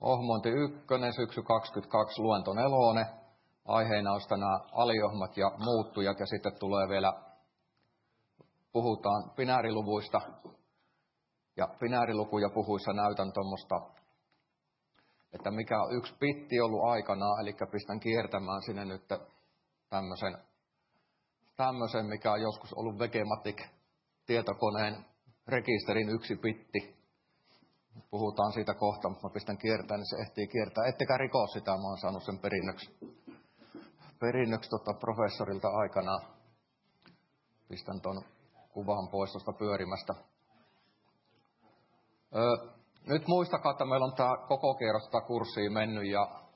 Ohmointi 1, syksy 22, luento 4. Aiheena olisi tänään aliohmat ja muuttujat ja sitten tulee vielä, puhutaan binääriluvuista. Ja binäärilukuja puhuissa näytän tuommoista, että mikä on 1 bitti ollut aikanaan, eli pistän kiertämään sinne nyt tämmöisen, mikä on joskus ollut Vegematic-tietokoneen rekisterin 1 bitti. Puhutaan siitä kohta, mutta mä pistän kiertämään, niin se ehtii kiertää. Ettekä riko sitä, mä oon saanut sen perinnöksi professorilta aikanaan. Pistän ton kuvan pois tuosta pyörimästä. Nyt muistakaa, että meillä on tää koko kierros kurssia mennyt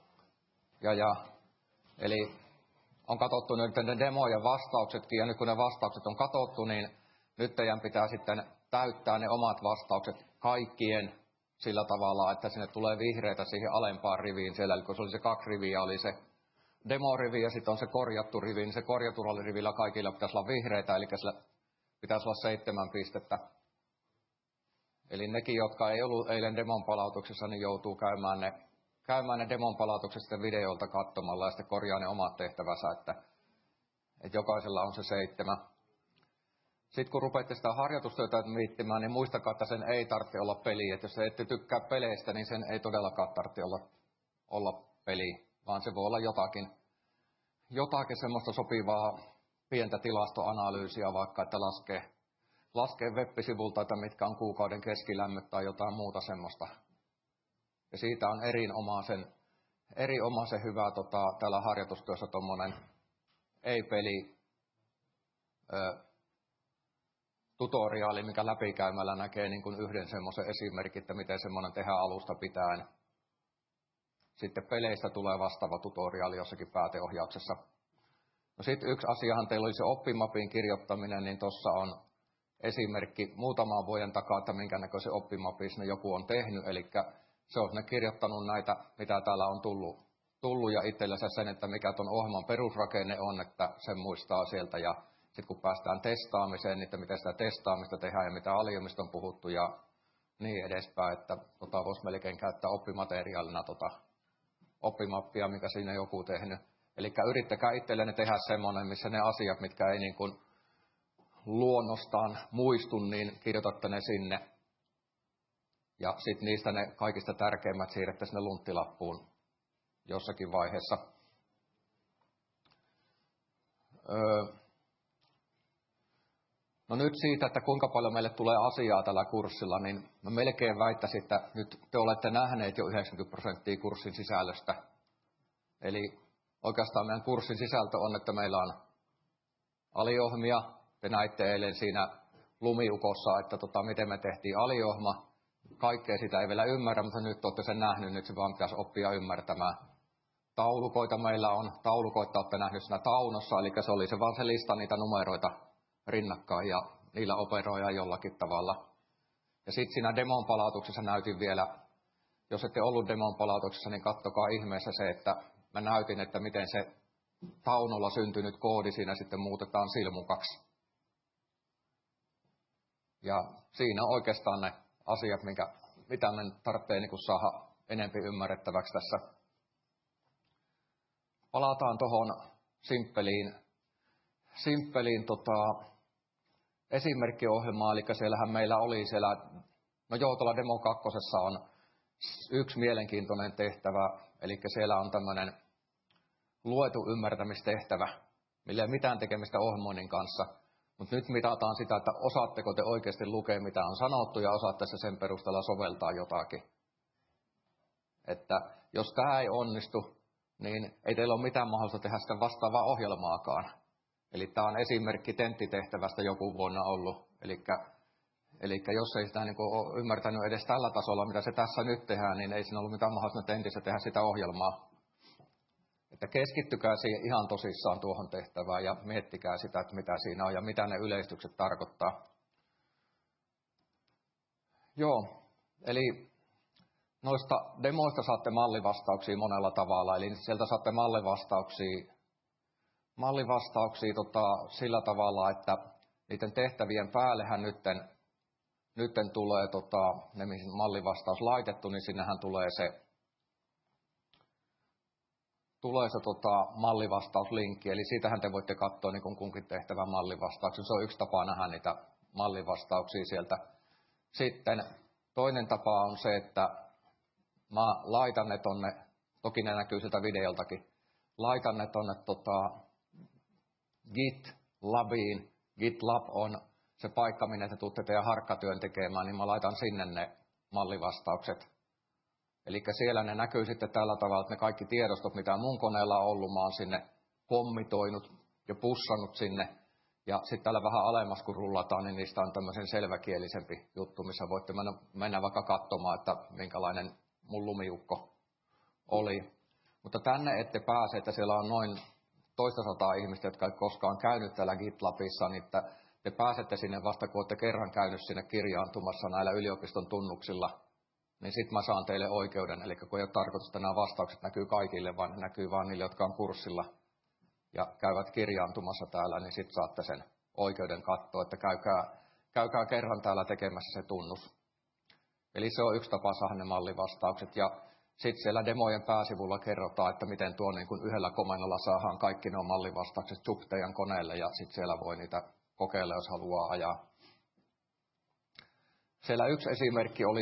eli on katsottu nyt ne demojen vastauksetkin, ja nyt kun ne vastaukset on katsottu, niin nyt teidän pitää sitten täyttää ne omat vastaukset kaikkien sillä tavalla, että sinne tulee vihreitä siihen alempaan riviin siellä. Eli kun se oli se 2 riviä, oli se demorivi ja sitten on se korjattu rivi, niin se korjatulla rivillä kaikilla pitäisi olla vihreitä, eli sillä pitäisi olla 7 pistettä. Eli nekin, jotka ei ollut eilen demon palautuksessa, niin joutuu käymään ne demon palautuksesta videolta katsomalla ja sitten korjaa ne omat tehtävänsä, että jokaisella on se 7. Sitten kun rupeatte sitä harjoitustyötä miettimään, niin muistakaa, että sen ei tarvitse olla peli. Että jos ette tykkää peleistä, niin sen ei todellakaan tarvitse olla peli, vaan se voi olla jotakin semmoista sopivaa pientä tilastoanalyysiä, vaikka että laskee web-sivulta, että mitkä on kuukauden keskilämmöt tai jotain muuta semmoista. Ja siitä on erinomaisen hyvä täällä harjoitustyössä tuommoinen ei-peli tutoriaali, mikä läpikäymällä näkee niin kuin yhden semmoisen esimerkin, että miten semmoinen tehdään alusta pitäen. Sitten peleistä tulee vastaava tutoriaali jossakin pääteohjauksessa. No sitten yksi asiahan teillä oli se oppimapin kirjoittaminen, niin tuossa on esimerkki muutaman vuoden takaa, että minkä näköisen oppimapin sinne joku on tehnyt. Eli se on kirjoittanut näitä, mitä täällä on tullut ja itsellensä sen, että mikä tuon ohjelman perusrakenne on, että sen muistaa sieltä. Ja sitten kun päästään testaamiseen, niin että miten sitä testaamista tehdään ja mitä alioimista on puhuttu ja niin edespäin, että voisi melkein käyttää oppimateriaalina oppimappia, mikä siinä joku tehnyt. Eli yrittäkää itsellenne tehdä semmoinen, missä ne asiat, mitkä ei niin kuin luonnostaan muistu, niin kirjoitatte ne sinne. Ja sitten niistä ne kaikista tärkeimmät siirrätte sinne lunttilappuun jossakin vaiheessa. No nyt siitä, että kuinka paljon meille tulee asiaa tällä kurssilla, niin mä melkein väittäisin, että nyt te olette nähneet jo 90% kurssin sisällöstä. Eli oikeastaan meidän kurssin sisältö on, että meillä on aliohmia. Te näitte eilen siinä lumiukossa, että miten me tehtiin aliohma. Kaikkea sitä ei vielä ymmärrä, mutta nyt olette sen nähnyt, nyt se vaan pitäisi oppia ymmärtämään. Taulukoita meillä on, taulukoita olette nähnyt siinä taunossa, eli se oli se vaan se lista niitä numeroita rinnakkain ja niillä operoidaan jollakin tavalla. Ja sitten siinä demon palautuksessa näytin vielä, jos ette ollut demon palautuksessa, niin katsokaa ihmeessä se, että mä näytin, että miten se taunolla syntynyt koodi siinä sitten muutetaan silmukaksi. Ja siinä on oikeastaan ne asiat, mitä me tarvitsee niin saada enempi ymmärrettäväksi tässä. Palataan tuohon simppeliin esimerkkiohjelmaan, eli siellähän meillä oli tuolla Demo 2 on yksi mielenkiintoinen tehtävä, eli siellä on tämmöinen luetun ymmärtämistehtävä, millä ei ole mitään tekemistä ohjelmoinnin kanssa. Mutta nyt mitataan sitä, että osaatteko te oikeasti lukea, mitä on sanottu, ja osaatte se sen perusteella soveltaa jotakin. Että jos tämä ei onnistu, niin ei teillä ole mitään mahdollista tehdä sitä vastaavaa ohjelmaakaan. Eli tämä on esimerkki tenttitehtävästä joku vuonna ollut. Eli jos ei sitä ole ymmärtänyt edes tällä tasolla, mitä se tässä nyt tehdään, niin ei siinä ollut mitään mahdollista tentissä tehdä sitä ohjelmaa. Että keskittykää siihen ihan tosissaan tuohon tehtävään ja miettikää sitä, että mitä siinä on ja mitä ne yleistykset tarkoittaa. Joo, eli noista demoista saatte mallivastauksia monella tavalla. Eli sieltä saatte mallivastauksia sillä tavalla, että niiden tehtävien päällehän nytten tulee ne, mihin mallivastaus laitettu, niin sinnehän tulee se tulee se mallivastauslinkki, eli siitähän te voitte katsoa niin kunkin tehtävän mallivastauksen. Se on yksi tapa nähdä niitä mallivastauksia sieltä. Sitten toinen tapa on se, että mä laitan ne tonne, toki ne näkyy sieltä videoltakin, laitan ne tonne GitLabiin. GitLab on se paikka, minne te tuutte teidän harkkatyön tekemään, niin mä laitan sinne ne mallivastaukset. Eli siellä ne näkyy sitten tällä tavalla, että ne kaikki tiedostot, mitä mun koneella on ollut, mä oon sinne kommitoinut ja pussannut sinne. Ja sitten täällä vähän alemmas, kun rullataan, niin niistä on tämmöisen selväkielisempi juttu, missä voitte mennä vaikka katsomaan, että minkälainen mun lumiukko oli. Mutta tänne ette pääse, että siellä on noin toista sataa ihmistä, jotka ei koskaan käynyt täällä GitLabissa, niin että te pääsette sinne vasta, kun olette kerran käynyt sinne kirjaantumassa näillä yliopiston tunnuksilla, niin sitten mä saan teille oikeuden. Eli kun ei ole tarkoitus, että nämä vastaukset näkyy kaikille, vaan ne näkyy vain niille, jotka on kurssilla ja käyvät kirjaantumassa täällä, niin sitten saatte sen oikeuden katsoa, että käykää kerran täällä tekemässä se tunnus. Eli se on yksi tapa saada ne mallivastaukset. Ja sitten siellä demojen pääsivulla kerrotaan, että miten tuon niin kuin yhdellä komennolla saadaan kaikki nuo mallivastaukset teidän koneelle, ja sitten siellä voi niitä kokeilla, jos haluaa ajaa. Siellä yksi esimerkki oli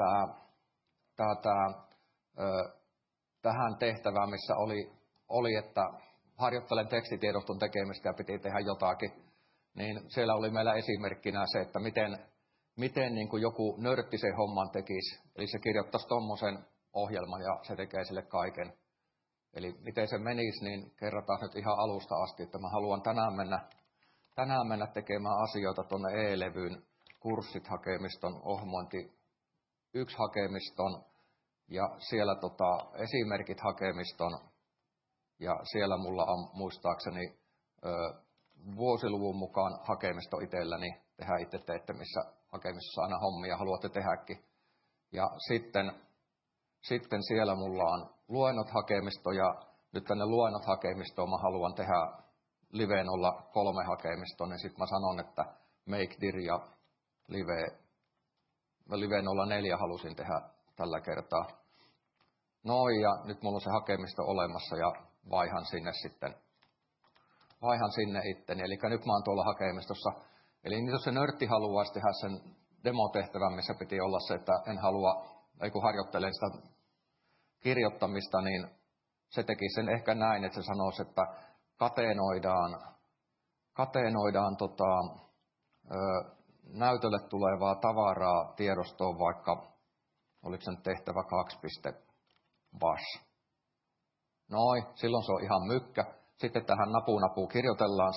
tähän tehtävään, missä oli, että harjoittelen tekstitiedoston tekemistä ja piti tehdä jotakin. Niin siellä oli meillä esimerkkinä se, että miten niin kuin joku nörtti sen homman tekisi. Eli se kirjoittaisi tommosen ohjelman ja se tekee sille kaiken. Eli miten se menisi, niin kerrotaan nyt ihan alusta asti, että mä haluan tänään mennä tekemään asioita tuonne E-levyyn, kurssit-hakemiston, ohjelmointi 1 hakemiston ja siellä esimerkit hakemiston ja siellä mulla on muistaakseni vuosiluvun mukaan hakemisto itselläni, tehdään itse teette, missä hakemistossa aina hommia haluatte tehdäkin. Ja sitten siellä mulla on luennot hakemisto ja nyt tänne luennot hakemistoon mä haluan tehdä Live 03 hakemiston, niin sitten mä sanon, että make dir ja Live 04 halusin tehdä tällä kertaa. Noin, ja nyt mulla on se hakemisto olemassa ja vaihan sinne itteni. Eli nyt mä oon tuolla hakemistossa. Eli jos se nörtti haluaisi tehdä sen demotehtävän, missä piti olla se, että kun harjoittelen sitä kirjoittamista, niin se teki sen ehkä näin, että se sanoisi, että kateenoidaan näytölle tulevaa tavaraa tiedostoon, vaikka oliko se nyt tehtävä 2.bas. Noin, silloin se on ihan mykkä. Sitten tähän napuun kirjoitellaan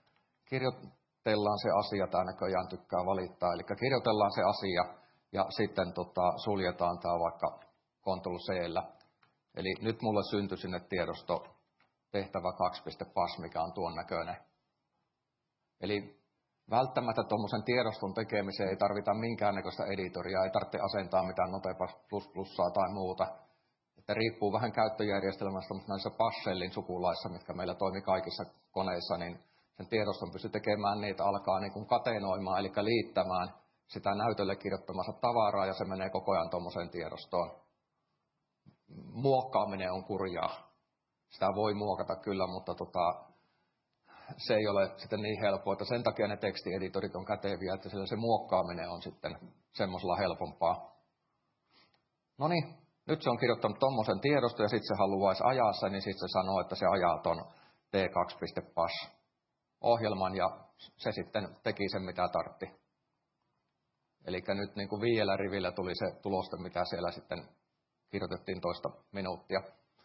se asia, tämä näköjään tykkää valittaa, eli kirjoitellaan se asia ja sitten suljetaan tämä vaikka Ctrl-C:llä. Eli nyt mulle syntyi sinne tiedosto tehtävä 2.bas, mikä on tuon näköinen. Eli välttämättä tuommoisen tiedoston tekemiseen ei tarvita minkäännäköistä editoria, ei tarvitse asentaa mitään Notepass++ tai muuta. Että riippuu vähän käyttöjärjestelmästä, mutta näissä Passellin sukulaissa, mitkä meillä toimii kaikissa koneissa, niin sen tiedoston pystyy tekemään niitä, alkaa niin kuin kateenoimaan, eli liittämään sitä näytölle kirjoittamansa tavaraa, ja se menee koko ajan tuommoiseen tiedostoon. Muokkaaminen on kurjaa. Sitä voi muokata kyllä, mutta se ei ole sitten niin helppoa, että sen takia ne tekstieditorit on käteviä, että sillä se muokkaaminen on sitten semmoisella helpompaa. No niin, nyt se on kirjoittanut tommosen tiedoston ja sitten se haluaisi ajaa sen, niin sitten se sanoo, että se ajaa ton t2.bas ohjelman ja se sitten teki sen mitä tartti. Eli nyt niin kuin 5 rivillä tuli se tuloste, mitä siellä sitten kirjoitettiin toista minuuttia.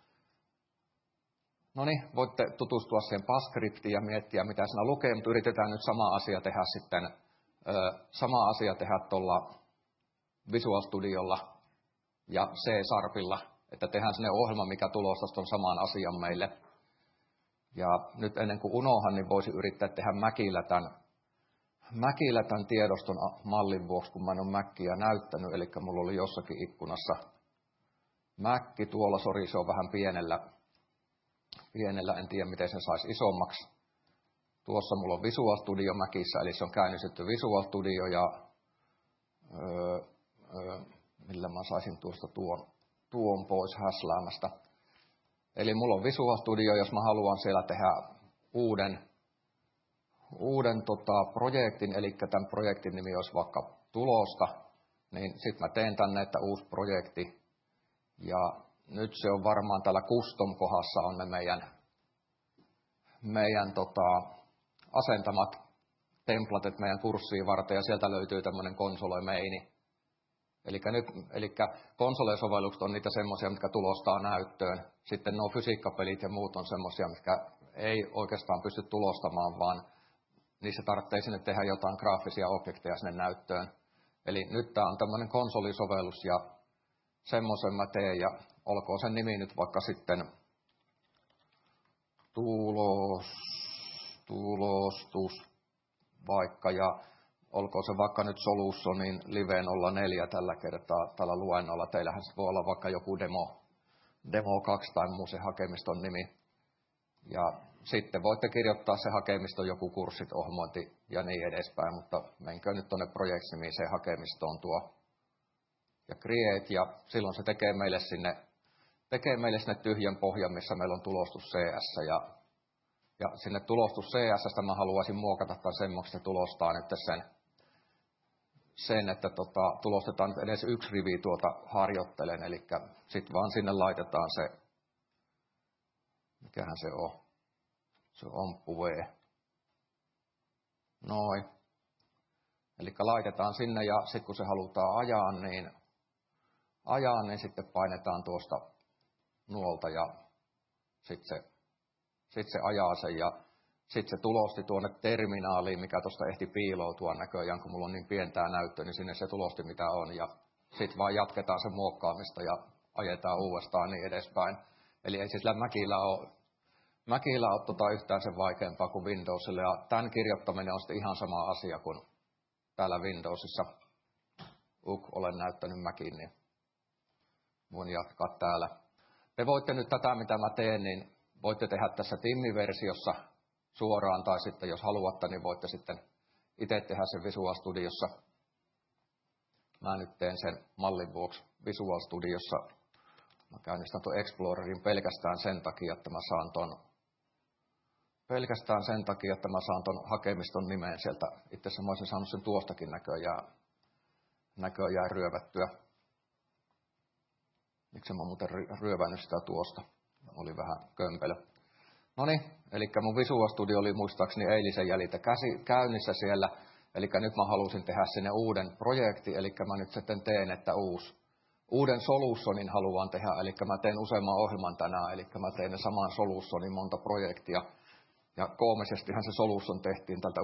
No niin, voitte tutustua siihen PASS-skriptiin ja miettiä, mitä siinä lukee, mutta yritetään nyt sama asia tehdä tuolla Visual Studiolla ja C-Sharpilla, että tehdään sinne ohjelma, mikä tulostaisi tuon saman asian meille. Ja nyt ennen kuin unohan, niin voisi yrittää tehdä Mäkillä tämän tiedoston mallin vuoksi, kun mä en ole Mäkkiä näyttänyt, eli mulla oli jossakin ikkunassa Mäkki tuolla, sori, se on vähän pienellä, en tiedä miten sen saisi isommaksi. Tuossa mulla on Visual Studio Mäkissä, eli se on käynnistetty Visual Studio ja millä mä saisin tuosta tuon pois häsläämästä. Eli mulla on Visual Studio, jos mä haluan siellä tehdä uuden projektin, eli tämän projektin nimi olisi vaikka tulosta, niin sitten mä teen tänne, että uusi projekti. Ja nyt se on varmaan täällä custom-kohdassa on ne meidän asentamat templatet meidän kurssiin varten, ja sieltä löytyy tämmöinen console-meini. Eli console-sovellukset on niitä semmoisia, mitkä tulostaa näyttöön. Sitten nuo fysiikkapelit ja muut on semmoisia, mitkä ei oikeastaan pysty tulostamaan, vaan niissä tarvitsee sinne tehdä jotain graafisia objekteja sinne näyttöön. Eli nyt tämä on tämmöinen konsolisovellus, ja semmoisen mä teen, ja olkoon sen nimi nyt vaikka sitten tulostus vaikka, ja olkoon se vaikka nyt Solutionin Live 04 tällä kertaa tällä luennolla. Teillähän se voi olla vaikka joku demo 2 tai muu se hakemiston nimi. Ja sitten voitte kirjoittaa se hakemiston joku kurssit, ohjelmointi ja niin edespäin, mutta menkää nyt tuonne projektnimiin se hakemistoon tuo ja create, ja silloin se tekee meille sinne tyhjän pohjan, missä meillä on tulostus CS, ja sinne tulostus CS:stä mä haluaisin muokata tai semmoista, että tulostaa nyt sen että tulostetaan nyt edes yksi rivi harjoittelen, eli sitten vaan sinne laitetaan se, mikähän se on omppu V. Noin. Eli laitetaan sinne, ja sitten kun se halutaan ajaa, niin sitten painetaan tuosta nuolta, ja sitten se ajaa sen, ja sitten se tulosti tuonne terminaaliin, mikä tuosta ehti piiloutua näköjään, kun mulla on niin pientää näyttöä, niin sinne se tulosti mitä on, ja sitten vaan jatketaan sen muokkaamista ja ajetaan uudestaan niin edespäin. Eli ei siis Macillä ole yhtään sen vaikeampaa kuin Windowsille, ja tämän kirjoittaminen on sitten ihan sama asia kuin täällä Windowsissa. Olen näyttänyt Macin, niin voin jatkaa täällä. Te voitte nyt tätä, mitä mä teen, niin voitte tehdä tässä Timmi-versiossa suoraan, tai sitten jos haluatte, niin voitte sitten itse tehdä sen Visual Studiossa. Mä nyt teen sen mallin vuoksi Visual Studiossa. Mä käynnistän tuon Explorerin pelkästään sen takia, että mä saan ton hakemiston nimeen sieltä. Itse asiassa mä olisin saanut sen tuostakin näköjään ryövättyä. Miksi mä muuten ryövännyt sitä tuosta? Oli vähän kömpelö. Noniin, eli mun Visual Studio oli muistaakseni eilisen jäljiltä käynnissä siellä. Eli nyt mä halusin tehdä sinne uuden projekti, eli mä nyt sitten teen, että uuden solutionin haluan tehdä, eli mä teen useamman ohjelman tänään, eli mä teen ne saman solutionin monta projektia. Ja koomesestihan se solution tehtiin tältä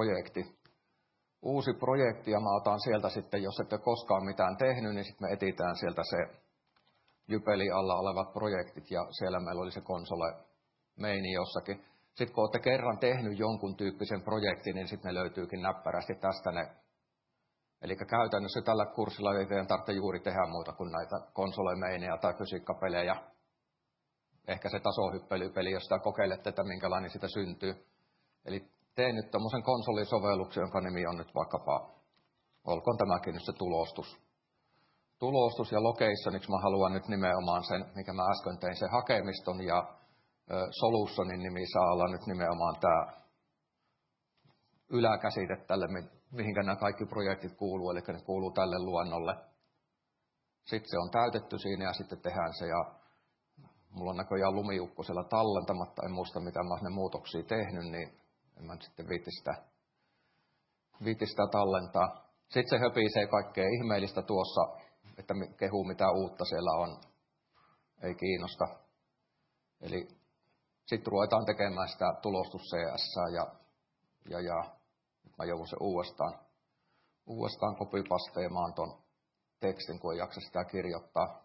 uusi projekti, ja mä otan sieltä sitten, jos ette koskaan mitään tehnyt, niin sitten me etsitään sieltä se Jypeli alla olevat projektit, ja siellä meillä oli se konsole-meini jossakin. Sitten kun olette kerran tehnyt jonkun tyyppisen projektin, niin sitten ne löytyykin näppärästi tästä ne. Eli käytännössä tällä kurssilla ei teidän tarvitse juuri tehdä muuta kuin näitä konsole-meinejä tai fysiikkapelejä. Ehkä se tasohyppelypeli, jos sitä kokeilette, että minkälainen sitä syntyy. Eli teen nyt tämmöisen konsolisovelluksen, jonka nimi on nyt vaikkapa, olkoon tämäkin nyt se tulostus, ja locationiksi mä haluan nyt nimenomaan sen, mikä mä äsken tein, se hakemiston, ja solutionin nimi saa olla nyt nimenomaan tämä yläkäsite tälle, mihinkä nämä kaikki projektit kuuluu, eli ne kuuluu tälle luennolle. Sitten se on täytetty siinä, ja sitten tehdään se, ja mulla on näköjään lumiukko siellä tallentamatta, en muista mitä mä ne muutoksia tehnyt, niin en mä nyt sitten viitti sitä tallentaa. Sitten se höpisee kaikkea ihmeellistä tuossa, että kehuu mitä uutta siellä on, ei kiinnosta. Eli sitten ruvetaan tekemään sitä tulostus CS, ja nyt mä joudun se uudestaan copypasteemaan ton tekstin, kun ei jaksa sitä kirjoittaa.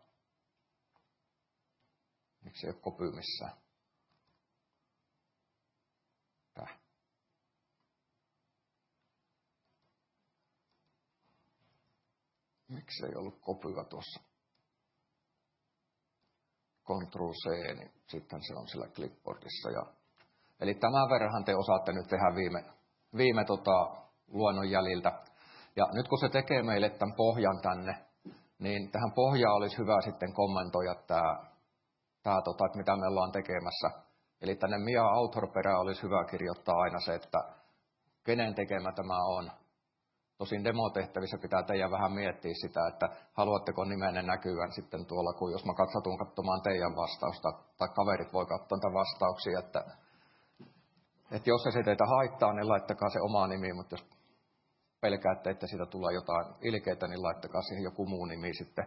Miksi ei ole copy missään? Miksi ei ollut kopyä tuossa? Ctrl-C, niin sitten se on sillä clipboardissa. Eli tämän verran te osaatte nyt tehdä viime luonnon jäljiltä. Ja nyt kun se tekee meille tämän pohjan tänne, niin tähän pohjaan olisi hyvä sitten kommentoida tämä että mitä me ollaan tekemässä. Eli tänne Mia author-perään olisi hyvä kirjoittaa aina se, että kenen tekemä tämä on. Tosin demotehtävissä pitää teidän vähän miettiä sitä, että haluatteko nimenne näkyvän sitten tuolla, kun jos mä satun katsomaan teidän vastausta, tai kaverit voi katsoa niitä vastauksia, että jos se teitä haittaa, niin laittakaa se oma nimi, mutta jos pelkäätte, että siitä tulee jotain ilkeitä, niin laittakaa siihen joku muu nimi sitten.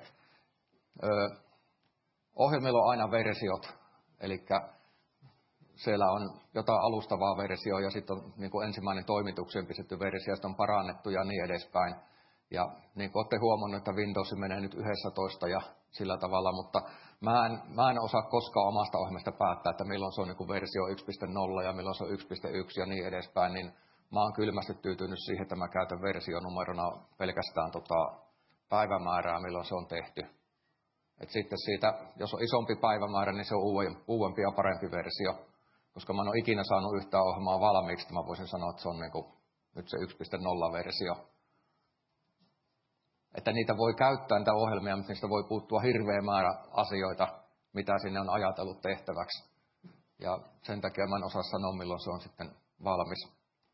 Ohjelmilla on aina versiot, eli siellä on jotain alustavaa versioa ja sitten on niin kuin ensimmäinen toimitukseen pistetty versio, ja sitten on parannettu ja niin edespäin. Ja niin kuin olette huomannut, että Windows menee nyt 11 ja sillä tavalla, mutta mä en osaa koskaan omasta ohjelmasta päättää, että milloin se on niin kuin versio 1.0 ja milloin se on 1.1 ja niin edespäin, niin mä oon kylmästi tyytynyt siihen, että mä käytän versionumerona pelkästään päivämäärää, milloin se on tehty. Et sitten siitä, jos on isompi päivämäärä, niin se on uudempi ja parempi versio. Koska mä en ole ikinä saanut yhtään ohjelmaa valmiiksi, mä voisin sanoa, että se on niin kuin nyt se 1.0-versio. Että niitä voi käyttää, niitä ohjelmia, mutta niistä voi puuttua hirveä määrä asioita, mitä sinne on ajatellut tehtäväksi. Ja sen takia mä en osaa sanoa, milloin se on sitten valmis.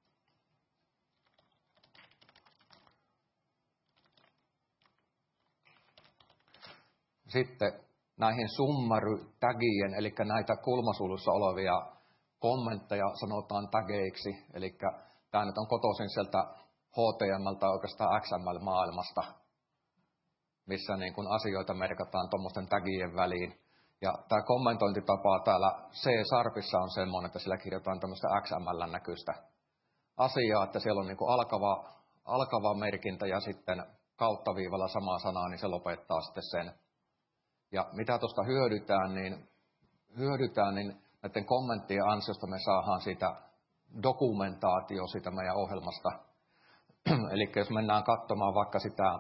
Sitten näihin summary-tagien, eli näitä kulmasulussa olevia kommentteja sanotaan tageiksi, eli tämä nyt on kotoisin sieltä HTML tai oikeastaan XML-maailmasta, missä niin kun asioita merkataan tuommoisten tagien väliin. Ja tämä kommentointitapa täällä C-Sharpissa on semmoinen, että sillä kirjoitetaan tämmöistä XML-näköistä asiaa, että siellä on niin kuin alkava merkintä ja sitten kauttaviivalla sama sana, niin se lopettaa sitten sen. Ja mitä tuosta hyödytään, niin näiden kommenttien ansiosta me saadaan siitä dokumentaatio siitä meidän ohjelmasta. Eli jos mennään katsomaan vaikka sitä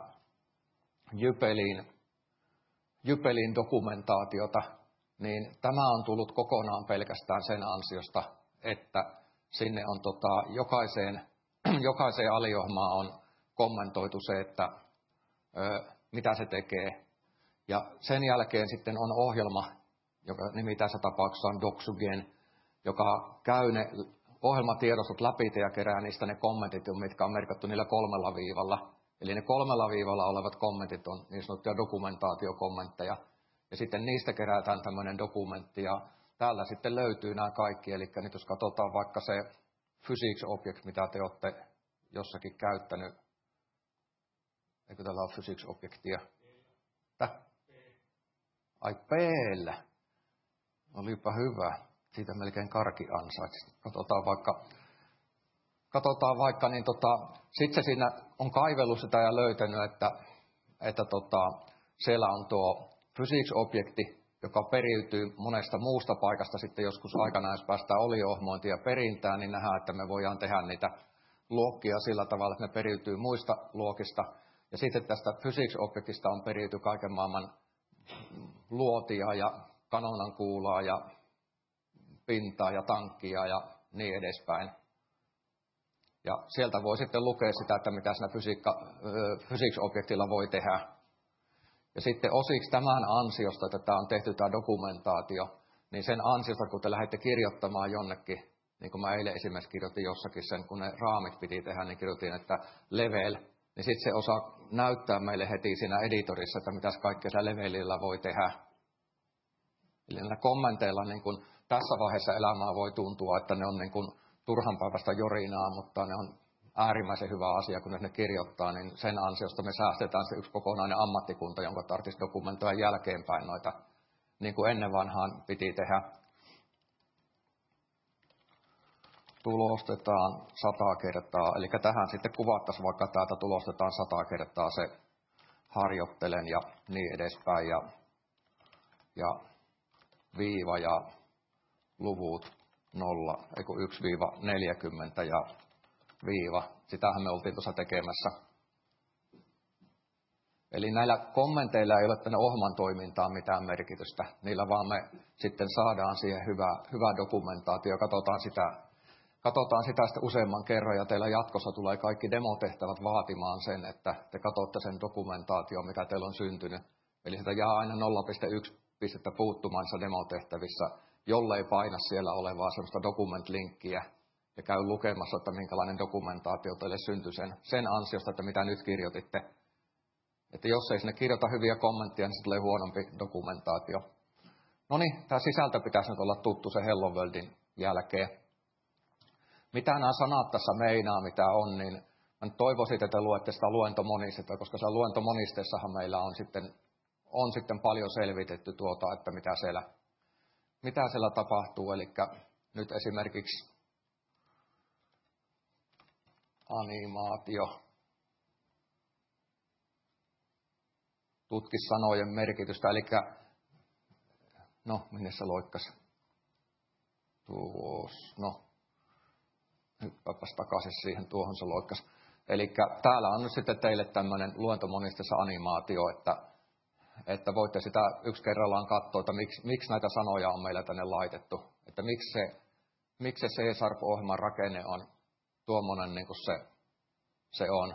Jypelin dokumentaatiota, niin tämä on tullut kokonaan pelkästään sen ansiosta, että sinne on jokaiseen aliohjelmaan on kommentoitu se, että mitä se tekee. Ja sen jälkeen sitten on ohjelma, joka nimi tässä tapauksessa on Doxygen, joka käy ne ohjelmatiedostot läpi ja kerää niistä ne kommentit, mitkä on merkattu niillä 3 viivalla. Eli ne 3 viivalla olevat kommentit on niin sanottuja dokumentaatiokommentteja. Ja sitten niistä kerätään tämmöinen dokumentti. Ja täällä sitten löytyy nämä kaikki. Eli nyt jos katsotaan vaikka se physics object, mitä te olette jossakin käyttänyt. Eikö täällä ole physics objectia? Ai P-llä. Olipa hyvä. Siitä melkein karki ansaitsi. Katsotaan vaikka niin sitten se siinä on kaivellut sitä ja löytänyt, että siellä on tuo physics-objekti, joka periytyy monesta muusta paikasta sitten joskus aikanaan, jos päästään oliohmointiin ja perintään, niin nähdään, että me voidaan tehdä niitä luokkia sillä tavalla, että ne periytyy muista luokista. Ja sitten tästä physics-objektista on periyty kaiken maailman luotia ja kanonankuulaa ja pintaa ja tankkia ja niin edespäin. Ja sieltä voi sitten lukea sitä, että mitä siinä physics-objektilla voi tehdä. Ja sitten osiksi tämän ansiosta, että tämä on tehty tämä dokumentaatio, niin sen ansiosta, kun te lähdette kirjoittamaan jonnekin, niin kuin mä eilen esimerkiksi kirjoitin jossakin sen, kun ne raamit piti tehdä, niin kirjoitin, että level, niin sitten se osaa näyttää meille heti siinä editorissa, että mitäs kaikkea sillä levelillä voi tehdä. Eli näillä kommenteilla niin kun tässä vaiheessa elämää voi tuntua, että ne on niin kun turhanpäiväistä jorinaa, mutta ne on äärimmäisen hyvä asia, kun ne kirjoittaa, niin sen ansiosta me säästetään se yksi kokonainen ammattikunta, jonka tarvitsisi dokumentoida jälkeenpäin noita, niin kuin ennen vanhaan piti tehdä. Tulostetaan 100 kertaa, eli tähän sitten kuvattaisiin vaikka täältä tulostetaan 100 kertaa se harjoittelen ja niin edespäin, ja viiva ja luvut 1-40 ja viiva. Sitähän me oltiin tuossa tekemässä. Eli näillä kommenteilla ei ole tänne ohjelman toimintaan mitään merkitystä. Niillä vaan me sitten saadaan siihen hyvä dokumentaatio. Katsotaan sitä sitten useamman kerran ja teillä jatkossa tulee kaikki demotehtävät vaatimaan sen, että te katsotte sen dokumentaation, mikä teillä on syntynyt. Eli sitä jää aina 0,1 pistettä puuttumaan demotehtävissä, jollei paina siellä olevaa sellaista document-linkkiä ja käy lukemassa, että minkälainen dokumentaatio teille syntyi sen ansiosta, että mitä nyt kirjoititte. Että jos ei sinne kirjoita hyviä kommentteja, niin se tulee huonompi dokumentaatio. No niin, tämä sisältö pitäisi nyt olla tuttu se Hello Worldin jälkeen. Mitä nämä sanat tässä meinaa, mitä on, niin mä nyt toivoisin, että te luette sitä luentomonistetta, koska siellä luentomonisteessahan meillä on sitten paljon selvitetty että mitä siellä tapahtuu. Eli nyt esimerkiksi animaatio. Tutki sanojen merkitystä, eli minne se loikkasi? Hyppääpäs takaisin siihen, tuohon se loikkasi. Eli täällä on nyt sitten teille tämmöinen luentomonistessa animaatio, että voitte sitä yksi kerrallaan katsoa, että miksi näitä sanoja on meillä tänne laitettu. Että miksi se C-Sharp-ohjelman rakenne on tuommoinen niin kuin se on.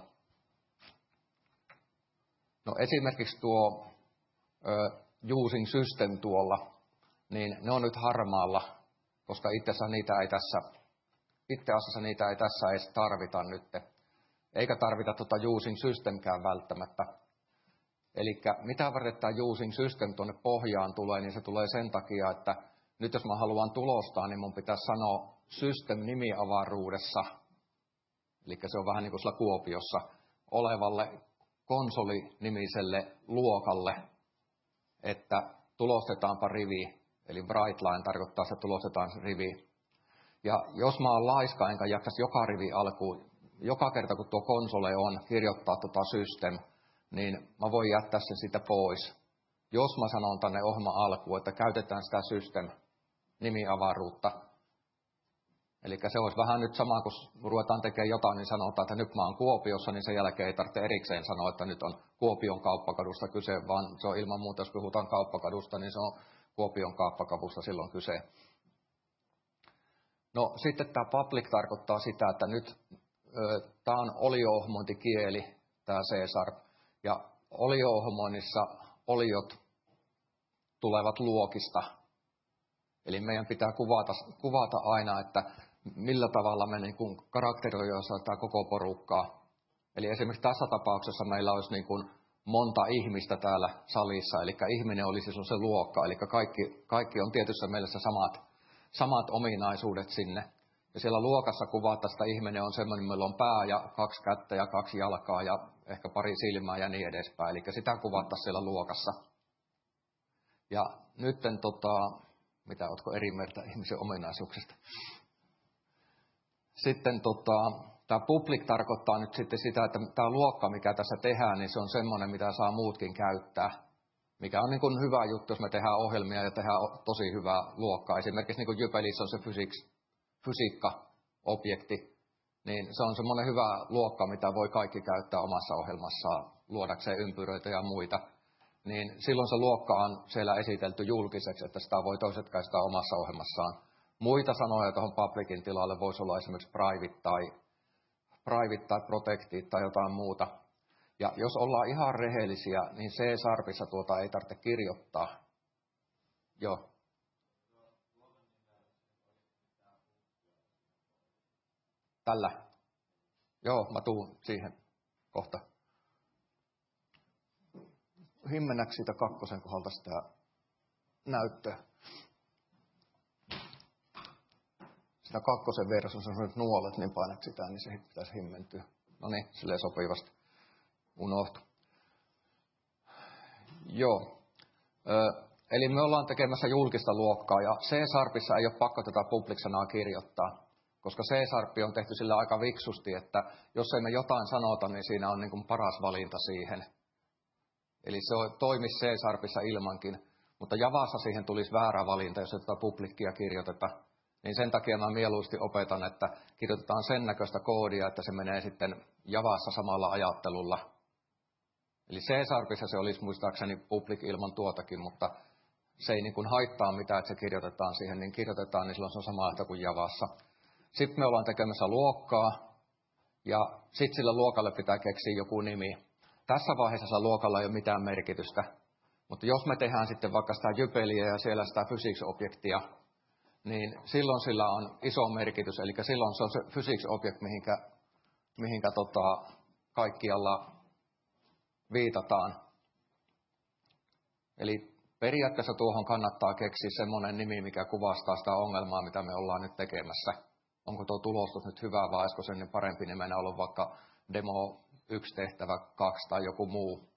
No esimerkiksi tuo using system tuolla, niin ne on nyt harmaalla, koska itse asiassa niitä ei tässä edes tarvita nyt. Eikä tarvita using systemkään välttämättä. Eli mitä varten tämä using system tuonne pohjaan tulee, niin se tulee sen takia, että nyt jos mä haluan tulostaa, niin mun pitäisi sanoa system-nimiavaruudessa, eli se on vähän niin kuin sillä Kuopiossa olevalle konsoli-nimiselle luokalle, että tulostetaanpa rivi, eli brightline tarkoittaa, että tulostetaan rivi. Ja jos mä oon laiska, enkä jaksaisi joka rivi alkuun, joka kerta kun tuo konsole on, kirjoittaa system, niin mä voin jättää sen siitä pois. Jos mä sanon tänne ohjelman alkuun, että käytetään sitä system-nimiavaruutta, eli se olisi vähän nyt sama, kun ruvetaan tekemään jotain, niin sanotaan, että nyt mä oon Kuopiossa, niin sen jälkeen ei tarvitse erikseen sanoa, että nyt on Kuopion kauppakadusta kyse, vaan se on ilman muuta, jos puhutaan kauppakadusta, niin se on Kuopion kauppakadusta silloin kyse. No sitten tämä public tarkoittaa sitä, että nyt tämä on olio-ohjelmointikieli, tämä C-Sharp, ja olio-ohjelmoinnissa oliot tulevat luokista. Eli meidän pitää kuvata aina, että millä tavalla me niin kuin karakterioidaan tämä koko porukkaa. Eli esimerkiksi tässä tapauksessa meillä olisi niin kuin monta ihmistä täällä salissa, eli ihminen olisi se luokka, eli kaikki on tietyssä mielessä samat ominaisuudet sinne. Ja siellä luokassa kuvataan, että ihminen on semmoinen, meillä on pää ja 2 kättä ja 2 jalkaa ja ehkä pari silmää ja niin edespäin. Eli sitä kuvataan siellä luokassa. Ja nytten mitä ootko eri mieltä ihmisen ominaisuuksista? Sitten tämä public tarkoittaa nyt sitten sitä, että tämä luokka, mikä tässä tehdään, niin se on semmoinen, mitä saa muutkin käyttää. Mikä on niin kuin hyvä juttu, jos me tehdään ohjelmia ja tehdään tosi hyvää luokkaa. Esimerkiksi niin kuin Jypelissä on se fysiikka-objekti, niin se on semmoinen hyvä luokka, mitä voi kaikki käyttää omassa ohjelmassaan luodakseen ympyröitä ja muita. Niin silloin se luokka on siellä esitelty julkiseksi, että sitä voi toiset käyttää omassa ohjelmassaan. Muita sanoja tuohon publicin tilalle voisi olla esimerkiksi private tai protected tai jotain muuta. Ja jos ollaan ihan rehellisiä, niin C-Sharpissa ei tarvitse kirjoittaa. Joo. Tällä. Joo, mä tuun siihen kohta. Himmennäksi siitä 2 kohdalta sitä näyttöä. Sitä 2 verran on sellaiset nuolet, niin painat sitä, niin se pitäisi himmentyä. No niin, silleen sopivasti. Unohtu. Joo. Eli me ollaan tekemässä julkista luokkaa, ja C-Sharpissa ei ole pakko tätä public-sanaa kirjoittaa, koska C-Sharp on tehty sillä aika viksusti, että jos ei me jotain sanota, niin siinä on niin kuin paras valinta siihen. Eli se toimisi C-Sharpissa ilmankin, mutta Javassa siihen tulisi väärä valinta, jos ei tätä publicia kirjoiteta. Niin sen takia mä mieluusti opetan, että kirjoitetaan sen näköistä koodia, että se menee sitten Javassa samalla ajattelulla. Eli C-Sharpissa se olisi muistaakseni public ilman tuotakin, mutta se ei niin kuin haittaa mitään, että se kirjoitetaan siihen, niin kirjoitetaan, niin silloin se on sama yhtä kuin Javassa. Sitten me ollaan tekemässä luokkaa, ja sitten sille luokalle pitää keksiä joku nimi. Tässä vaiheessa luokalla ei ole mitään merkitystä. Mutta jos me tehdään sitten vaikka sitä jypeliä ja siellä sitä physics-objektia, niin silloin sillä on iso merkitys. Eli silloin se on se physics-objekt, mihinkä kaikkialla viitataan. Eli periaatteessa tuohon kannattaa keksiä semmoinen nimi, mikä kuvastaa sitä ongelmaa, mitä me ollaan nyt tekemässä. Onko tuo tulostus nyt hyvä vai olisiko se niin parempi nimenä ollut vaikka demo 1 tehtävä 2 tai joku muu.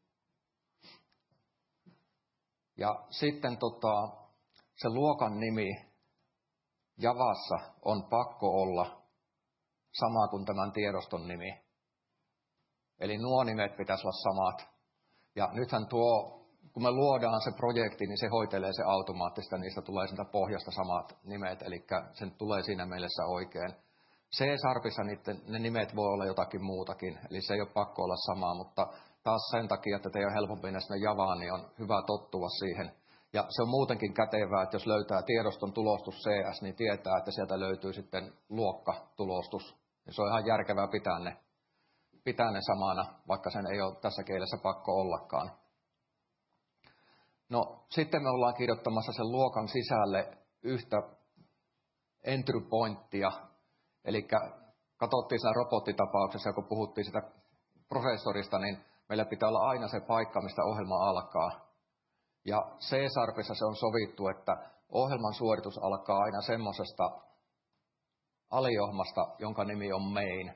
Ja sitten se luokan nimi Javassa on pakko olla sama kuin tämän tiedoston nimi. Eli nuo nimet pitäisi olla samat. Ja nythän kun me luodaan se projekti, niin se hoitelee se automaattisesti, ja niistä tulee siitä pohjasta samat nimet, eli sen tulee siinä mielessä oikein. C-sharpissa ne nimet voi olla jotakin muutakin, eli se ei ole pakko olla samaa, mutta taas sen takia, että teidän on helpompi mennä sinne Javaan, niin on hyvä tottua siihen. Ja se on muutenkin kätevää, että jos löytää tiedoston tulostus CS, niin tietää, että sieltä löytyy sitten luokkatulostus. Ja se on ihan järkevää pitää ne samana, vaikka sen ei ole tässä kielessä pakko ollakaan. No, sitten me ollaan kirjoittamassa sen luokan sisälle yhtä entry pointtia. Eli katsottiin siinä robottitapauksessa, kun puhuttiin sitä prosessorista, niin meillä pitää olla aina se paikka, mistä ohjelma alkaa. Ja C-sharpissa se on sovittu, että ohjelman suoritus alkaa aina semmoisesta aliohjelmasta, jonka nimi on main.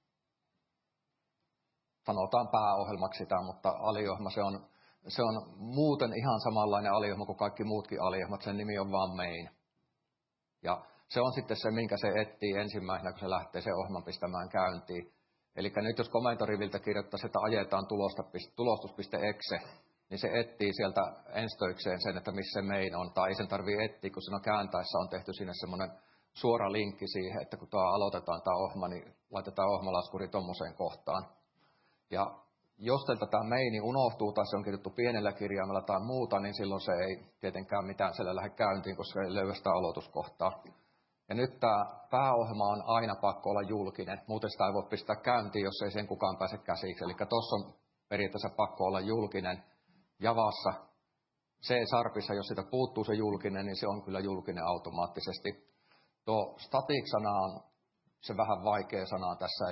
Sanotaan pääohjelmaksi sitä, mutta aliohjelma se on muuten ihan samanlainen aliohjelma kuin kaikki muutkin aliohjelmat. Sen nimi on vaan main. Ja se on sitten se, minkä se etsii ensimmäisenä, kun se lähtee se ohjelman pistämään käyntiin. Eli nyt jos komentoriviltä kirjoittaisi, että ajetaan tulostus.exe, niin se etsii sieltä enstöikseen sen, että missä se main on. Tai ei sen tarvitse etsiä, kun siinä kääntäessä on tehty sinne semmoinen suora linkki siihen, että kun aloitetaan tämä ohjelma, niin laitetaan ohjelmalaskuri tuommoiseen kohtaan. Ja jos teiltä tämä maini unohtuu tai se on kirjoittu pienellä kirjaimella tai muuta, niin silloin se ei tietenkään mitään siellä lähde käyntiin, koska ei löydy sitä aloituskohtaa. Ja nyt tämä pääohjelma on aina pakko olla julkinen. Muuten sitä ei voi pistää käyntiin, jos ei sen kukaan pääse käsiksi. Eli tuossa on periaatteessa pakko olla julkinen. Javassa C-sharpissa, jos sitä puuttuu se julkinen, niin se on kyllä julkinen automaattisesti. Tuo static-sana on se vähän vaikea sana tässä,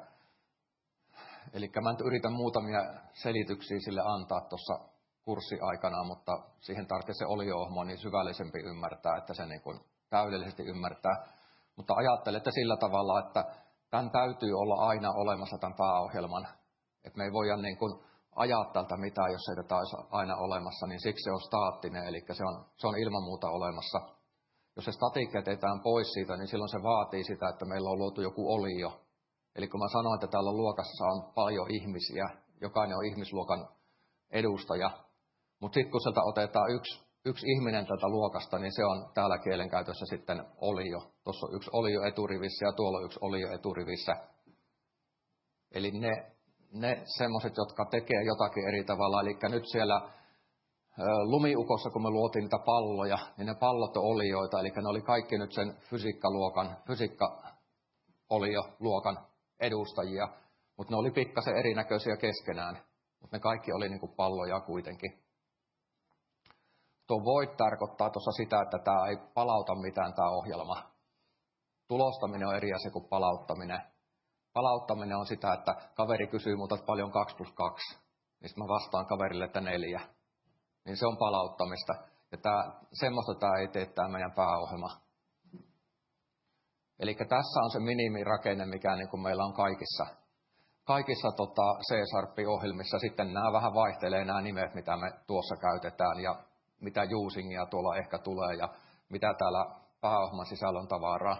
eli mä nyt yritän muutamia selityksiä sille antaa tuossa kurssiaikana, mutta siihen tarvitsee se olio-ohjelma niin syvällisempi ymmärtää, että se niin kuin täydellisesti ymmärtää. Mutta ajattelen, että sillä tavalla, että tämän täytyy olla aina olemassa tämän pääohjelman. Että me ei voida niin kuin ajaa tältä mitään, jos ei tätä olisi aina olemassa, niin siksi se on staattinen, eli se on ilman muuta olemassa. Jos se statiikka jätetään pois siitä, niin silloin se vaatii sitä, että meillä on luotu joku olio. Eli kun mä sanoin, että täällä luokassa on paljon ihmisiä, jokainen on ihmisluokan edustaja, mutta sitten kun sieltä otetaan yksi ihminen tältä luokasta, niin se on täällä kielenkäytössä sitten olio. Tuossa on yksi olio eturivissä ja tuolla on yksi olio eturivissä. Eli ne semmoiset, jotka tekee jotakin eri tavalla. Eli nyt siellä lumiukossa, kun me luotiin niitä palloja, niin ne pallot on olioita. Eli ne oli kaikki nyt sen fysiikka-olioluokan edustajia. Mutta ne oli pikkasen erinäköisiä keskenään. Mutta ne kaikki oli niin kuin palloja kuitenkin. Tuo void tarkoittaa tuossa sitä, että tämä ei palauta mitään tämä ohjelma. Tulostaminen on eri asia kuin palauttaminen. Palauttaminen on sitä, että kaveri kysyy multa paljon 2 + 2. Niin mä vastaan kaverille, että 4. Niin se on palauttamista. Ja semmoista tämä ei tee tämä meidän pääohjelma. Eli tässä on se minimirakenne, mikä niin kuin meillä on kaikissa C-sharp-ohjelmissa. Sitten nämä vähän vaihtelee nämä nimet, mitä me tuossa käytetään ja mitä usingia tuolla ehkä tulee ja mitä täällä pääohjelman sisällä on tavaraa.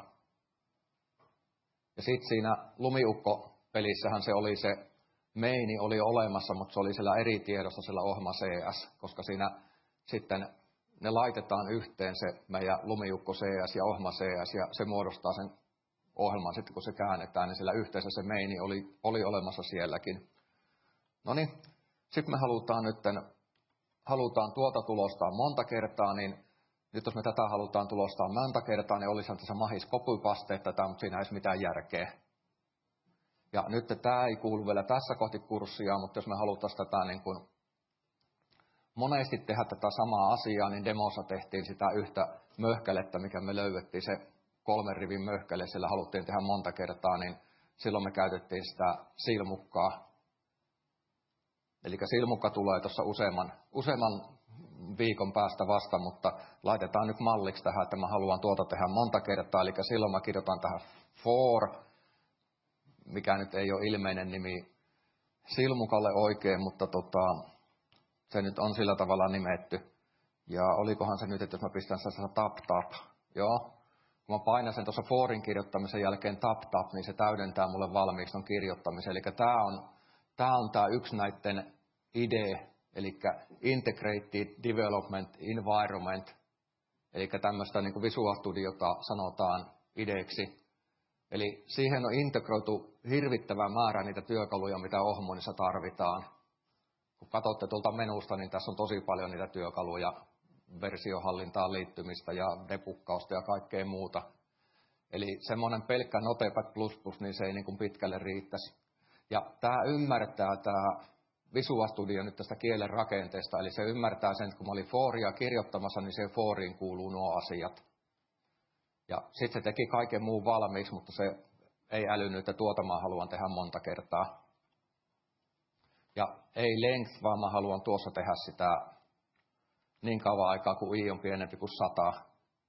Ja sitten siinä lumiukko-pelissähän se oli se maini oli olemassa, mutta se oli siellä eri tiedossa siellä ohjelma CS, koska siinä sitten ne laitetaan yhteen se meidän lumiukko CS ja ohjelma CS ja se muodostaa sen ohjelman sitten kun se käännetään, niin siellä yhteensä se maini oli olemassa sielläkin. No niin, sitten me halutaan tuota tulostaa monta kertaa, niin nyt jos me tätä halutaan tulostaa monta kertaa, niin olisihan tässä mahis copy-paste tätä, mutta siinä ei olisi mitään järkeä. Ja nyt tämä ei kuulu vielä tässä kohti kurssia, mutta jos me haluttaisiin tätä niin kuin monesti tehdä tätä samaa asiaa, niin demossa tehtiin sitä yhtä möhkälettä, mikä me löydettiin, se 3 rivin möhkäle, sillä haluttiin tehdä monta kertaa, niin silloin me käytettiin sitä silmukkaa. Eli silmukka tulee tuossa useamman viikon päästä vasta, mutta laitetaan nyt malliksi tähän, että mä haluan tuota tehdä monta kertaa, eli silloin mä kirjoitan tähän for, mikä nyt ei ole ilmeinen nimi silmukalle oikein, mutta se nyt on sillä tavalla nimetty. Ja olikohan se nyt, että jos mä pistän sitä tap, joo. Kun mä painan sen tuossa forin kirjoittamisen jälkeen tap, niin se täydentää mulle valmiiksi ton kirjoittamisen. Eli tää on tää yksi näiden idee, eli Integrated Development Environment, eli tämmöistä niin kuin Visual Studiota sanotaan ideeksi. Eli siihen on integroitu hirvittävä määrä niitä työkaluja, mitä Ohmonissa tarvitaan. Kun katsotte tuolta menusta, niin tässä on tosi paljon niitä työkaluja, versiohallintaan liittymistä ja debukkausta ja kaikkea muuta. Eli semmoinen pelkkä Notepad++, niin se ei niin kuin pitkälle riittäisi. Ja tämä ymmärtää, tämä Visual Studio nyt tästä kielen rakenteesta, eli se ymmärtää sen, että kun mä olin foria kirjoittamassa, niin siihen foriin kuuluu nuo asiat. Ja sitten se teki kaiken muun valmiiksi, mutta se ei älynyt, että tuota mä haluan tehdä monta kertaa. Ja ei length, vaan mä haluan tuossa tehdä sitä niin kauan aikaa, kun i on pienempi kuin 100.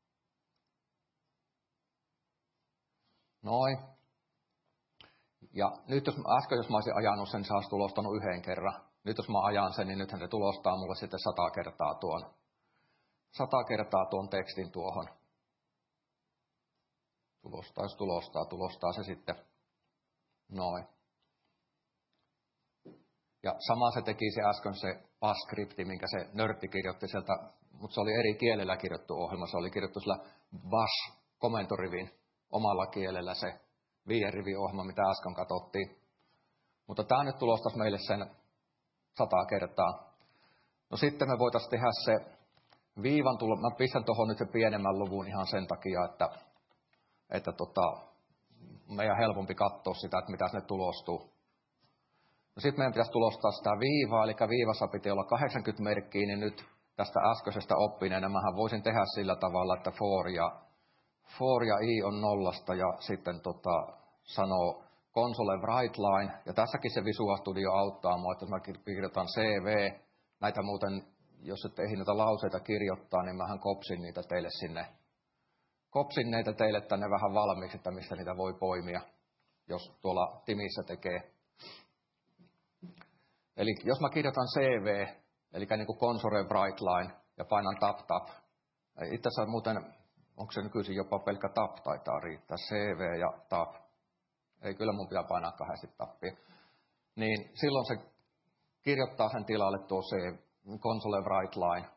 Noin. Ja nyt jos mä olisin ajanut sen, se olisi tulostanut 1 kerran. Nyt jos mä ajan sen, niin nythän se tulostaa mulle sitten 100 kertaa tuon tekstin tuohon. Tulostaa se sitten. Noin. Ja sama se teki se äsken se PAS-skripti, minkä se nörtti kirjoitti sieltä, mutta se oli eri kielellä kirjoittu ohjelma. Se oli kirjoittu sillä BAS-komentorivin omalla kielellä se 5 rivin ohjelma, mitä äsken katsottiin. Mutta tämä nyt tulostaisi meille sen 100 kertaa. No sitten me voitaisiin tehdä se viivan tulo. Mä pistän tuohon nyt se pienemmän luvun ihan sen takia, että meidän helpompi katsoa sitä, että mitä sinne tulostuu. No sitten meidän pitäisi tulostaa sitä viivaa, eli viivassa piti olla 80 merkkiä, niin nyt tästä äskeisestä oppineena mähän voisin tehdä sillä tavalla, että for ja i on 0 ja sitten sanoo console write line. Ja tässäkin se Visual Studio auttaa mua, että jos mä kirjoitan CV, näitä muuten, jos ette ehdi näitä lauseita kirjoittaa, niin mähän kopsin niitä teille sinne. Kopsin neitä teille tänne vähän valmiiksi, että mistä niitä voi poimia, jos tuolla Timissä tekee. Eli jos mä kirjoitan CV, eli niin kuin console write line, ja painan tap. Itse asiassa muuten, onko se nykyisin jopa pelkkä tap taitaa riittää, CV ja tap. Ei, kyllä mun pitää painaa 2 tappia. Niin silloin se kirjoittaa sen tilalle tuo console write line.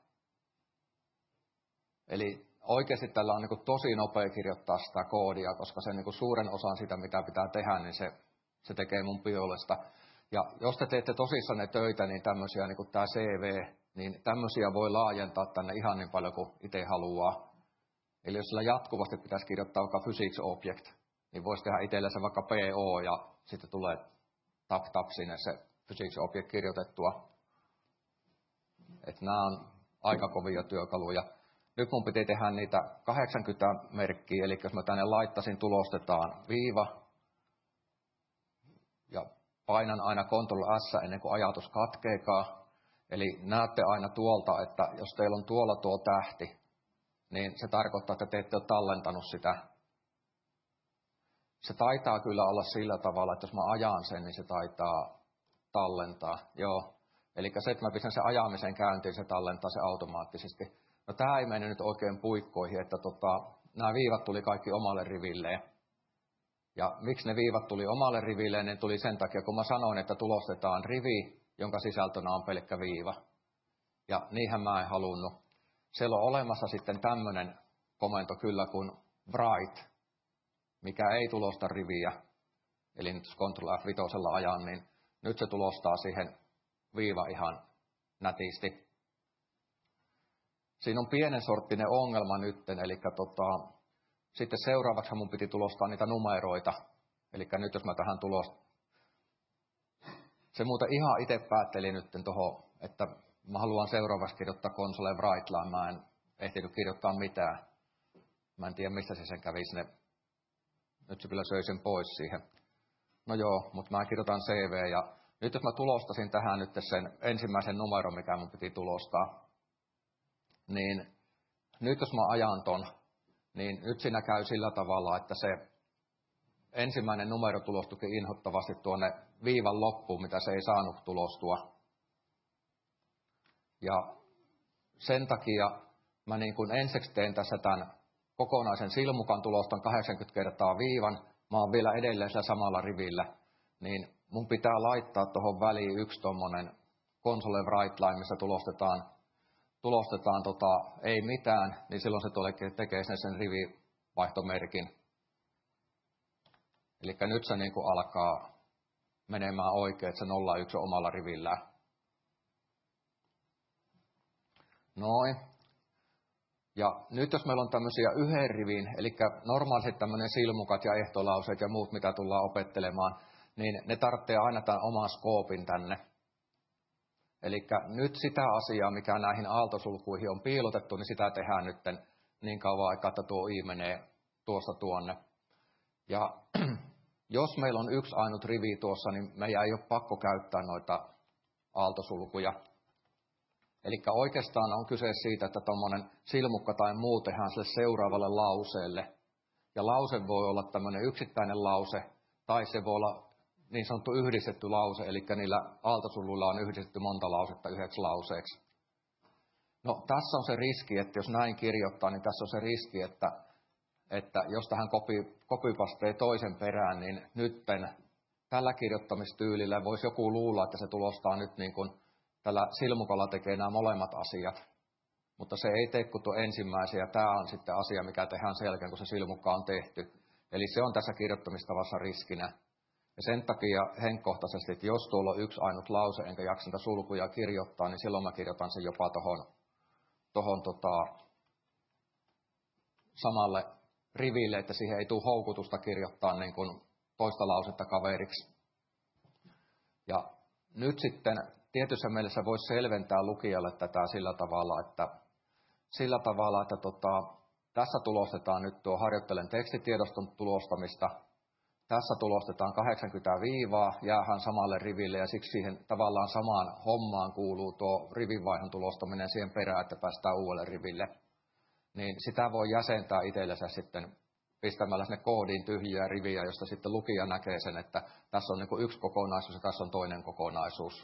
Eli oikeasti tällä on niin tosi nopea kirjoittaa sitä koodia, koska se niin suuren osan sitä, mitä pitää tehdä, niin se tekee mun puolesta. Ja jos te teette tosissanne töitä, niin tämmöisiä niin kuin tämä CV, niin tämmöisiä voi laajentaa tänne ihan niin paljon kuin itse haluaa. Eli jos sillä jatkuvasti pitäisi kirjoittaa vaikka physics object, niin voisi tehdä itsellensä vaikka PO ja sitten tulee tap sinne se physics object kirjoitettua. Että nämä on aika kovia työkaluja. Nyt mun piti tehdä niitä 80 merkkiä, eli jos mä tänne laittaisin tulostetaan viiva ja painan aina Ctrl S ennen kuin ajatus katkeekaan. Eli näette aina tuolta, että jos teillä on tuolla tuo tähti, niin se tarkoittaa, että te ette ole tallentanut sitä. Se taitaa kyllä olla sillä tavalla, että jos mä ajan sen, niin se taitaa tallentaa. Joo. Eli se, että mä pistän sen ajamisen käyntiin, se tallentaa se automaattisesti. No tämä ei mene nyt oikein puikkoihin, että nämä viivat tuli kaikki omalle rivilleen. Ja miksi ne viivat tuli omalle rivilleen, niin tuli sen takia, kun mä sanoin, että tulostetaan rivi, jonka sisältönä on pelkkä viiva. Ja niinhän mä en halunnut. Siellä on olemassa sitten tämmöinen komento kyllä kuin write, mikä ei tulosta riviä. Eli nyt jos Ctrl F5 ajan, niin nyt se tulostaa siihen viiva ihan nätisti. Siinä on pienen sorttinen ongelma nytten, eli sitten seuraavaksi mun piti tulostaa niitä numeroita. Eli nyt jos mä tähän se muuten ihan itse päätteli nyt tuohon, että mä haluan seuraavaksi kirjoittaa console write-line. Mä en ehtinyt kirjoittaa mitään. Mä en tiedä, mistä se sen kävi sinne. Nyt se kyllä söi sen pois siihen. No joo, mutta mä kirjoitan CV ja nyt jos mä tulostasin tähän nyt sen ensimmäisen numeron, mikä mun piti tulostaa, niin nyt jos mä ajan ton, niin nyt siinä käy sillä tavalla, että se ensimmäinen numero tulostuikin inhottavasti tuonne viivan loppuun, mitä se ei saanut tulostua. Ja sen takia mä niin kuin ensiksi teen tässä tämän kokonaisen silmukan, tulostan 80 kertaa viivan, mä oon vielä edelleen sillä samalla rivillä, niin mun pitää laittaa tuohon väliin yksi tommonen console write-line, missä tulostetaan ei mitään, niin silloin se tekee sen rivivaihtomerkin. Eli nyt se niin kuin alkaa menemään oikein, että se 01 on omalla rivillään. Noin. Ja nyt jos meillä on tämmöisiä yhden rivin, eli normaalisti tämmöinen silmukat ja ehtolauseet ja muut, mitä tullaan opettelemaan, niin ne tarvitsee aina tämän oman skoopin tänne. Eli nyt sitä asiaa, mikä näihin aaltosulkuihin on piilotettu, niin sitä tehdään nyt niin kauan aikaa, että tuo i menee tuosta tuonne. Ja jos meillä on yksi ainut rivi tuossa, niin meidän ei ole pakko käyttää noita aaltosulkuja. Eli oikeastaan on kyse siitä, että tuommoinen silmukka tai muu tehdään sille seuraavalle lauseelle. Ja lause voi olla tämmöinen yksittäinen lause, tai se voi olla niin sanottu yhdistetty lause, eli niillä aaltosuluilla on yhdistetty monta lausetta yhdeksi lauseeksi. No tässä on se riski, että jos näin kirjoittaa, niin tässä on se riski, että jos tähän copypastee toisen perään, niin nytten tällä kirjoittamistyylillä voisi joku luulla, että se tulostaa nyt niin kuin tällä silmukalla tekee nämä molemmat asiat. Mutta se ei tee kuin tuo ensimmäisen, ja tämä on sitten asia, mikä tehdään sen jälkeen, kun se silmukka on tehty. Eli se on tässä kirjoittamistavassa riskinä. Ja sen takia henkkohtaisesti, että jos tuolla on yksi ainut lause, enkä jaksa niitä sulkuja kirjoittaa, niin silloin mä kirjoitan sen jopa tohon samalle riville, että siihen ei tule houkutusta kirjoittaa niin kuin toista lausetta kaveriksi. Ja nyt sitten tietyssä mielessä voisi selventää lukijalle tätä sillä tavalla, että tässä tulostetaan nyt tuo harjoittelen tekstitiedoston tulostamista. Tässä tulostetaan 80 viivaa, jäähän samalle riville ja siksi siihen tavallaan samaan hommaan kuuluu tuo rivinvaihon tulostaminen siihen perään, että päästään uudelle riville. Niin sitä voi jäsentää itsellensä sitten pistämällä sinne koodiin tyhjiä riviä, josta sitten lukija näkee sen, että tässä on niin kuin yksi kokonaisuus ja tässä on toinen kokonaisuus.